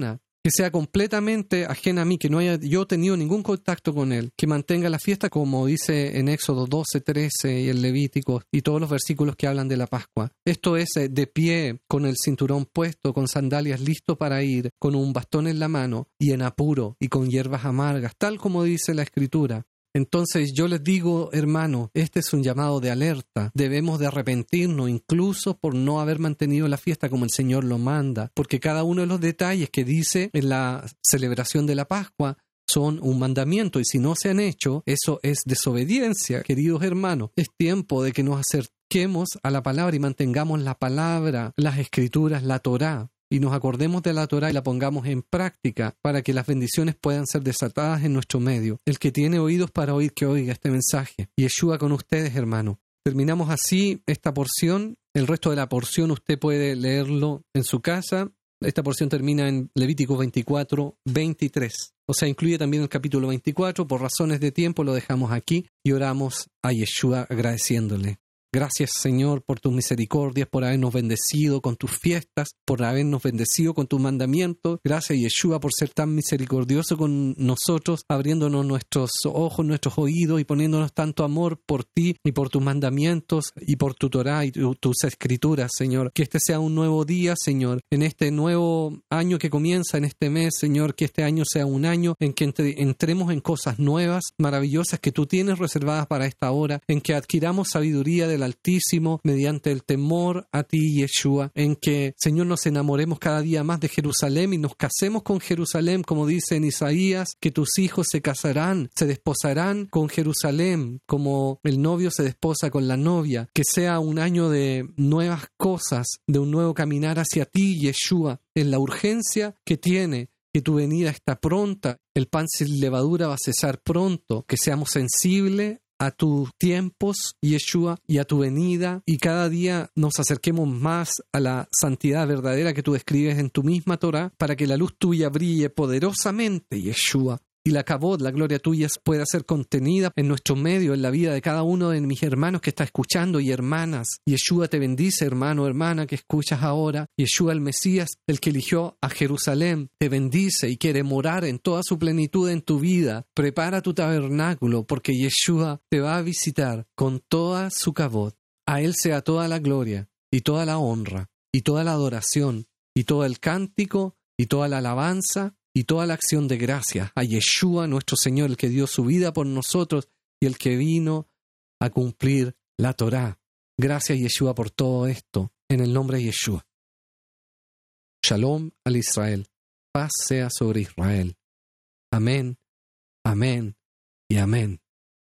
que sea completamente ajena a mí, que no haya yo tenido ningún contacto con él, que mantenga la fiesta como dice en Éxodo 12, 13 y en Levítico y todos los versículos que hablan de la Pascua. Esto es de pie, con el cinturón puesto, con sandalias listo para ir, con un bastón en la mano y en apuro y con hierbas amargas, tal como dice la Escritura. Entonces yo les digo, hermano, este es un llamado de alerta. Debemos de arrepentirnos incluso por no haber mantenido la fiesta como el Señor lo manda, porque cada uno de los detalles que dice en la celebración de la Pascua son un mandamiento, y si no se han hecho, eso es desobediencia, queridos hermanos. Es tiempo de que nos acerquemos a la palabra y mantengamos la palabra, las Escrituras, la Torá, y nos acordemos de la Torá y la pongamos en práctica para que las bendiciones puedan ser desatadas en nuestro medio. El que tiene oídos para oír, que oiga este mensaje. Yeshua con ustedes, hermano. Terminamos así esta porción. El resto de la porción usted puede leerlo en su casa. Esta porción termina en Levítico 24, 23. O sea, incluye también el capítulo 24. Por razones de tiempo lo dejamos aquí y oramos a Yeshua agradeciéndole. Gracias, Señor, por tus misericordias, por habernos bendecido con tus fiestas, por habernos bendecido con tus mandamientos. Gracias, Yeshua, por ser tan misericordioso con nosotros, abriéndonos nuestros ojos, nuestros oídos y poniéndonos tanto amor por ti y por tus mandamientos y por tu Torá y tus escrituras, Señor. Que este sea un nuevo día, Señor, en este nuevo año que comienza en este mes, Señor, que este año sea un año en que entremos en cosas nuevas, maravillosas que tú tienes reservadas para esta hora, en que adquiramos sabiduría del Altísimo mediante el temor a ti, Yeshua, en que, Señor, nos enamoremos cada día más de Jerusalén y nos casemos con Jerusalén, como dice en Isaías, que tus hijos se casarán, se desposarán con Jerusalén, como el novio se desposa con la novia. Que sea un año de nuevas cosas, de un nuevo caminar hacia ti, Yeshua, en la urgencia que tiene, que tu venida está pronta, el pan sin levadura va a cesar pronto, que seamos sensibles a tus tiempos, Yeshua, y a tu venida, y cada día nos acerquemos más a la santidad verdadera que tú describes en tu misma Torá, para que la luz tuya brille poderosamente, Yeshua, y la kabod, la gloria tuya, pueda ser contenida en nuestro medio, en la vida de cada uno de mis hermanos que está escuchando y hermanas. Yeshua te bendice, hermano, hermana, que escuchas ahora. Yeshua el Mesías, el que eligió a Jerusalén, te bendice y quiere morar en toda su plenitud en tu vida. Prepara tu tabernáculo, porque Yeshua te va a visitar con toda su kabod. A Él sea toda la gloria y toda la honra y toda la adoración y todo el cántico y toda la alabanza y toda la acción de gracias a Yeshua, nuestro Señor, el que dio su vida por nosotros y el que vino a cumplir la Torá. Gracias, Yeshua, por todo esto, en el nombre de Yeshua. Shalom al Israel. Paz sea sobre Israel. Amén, amén y amén.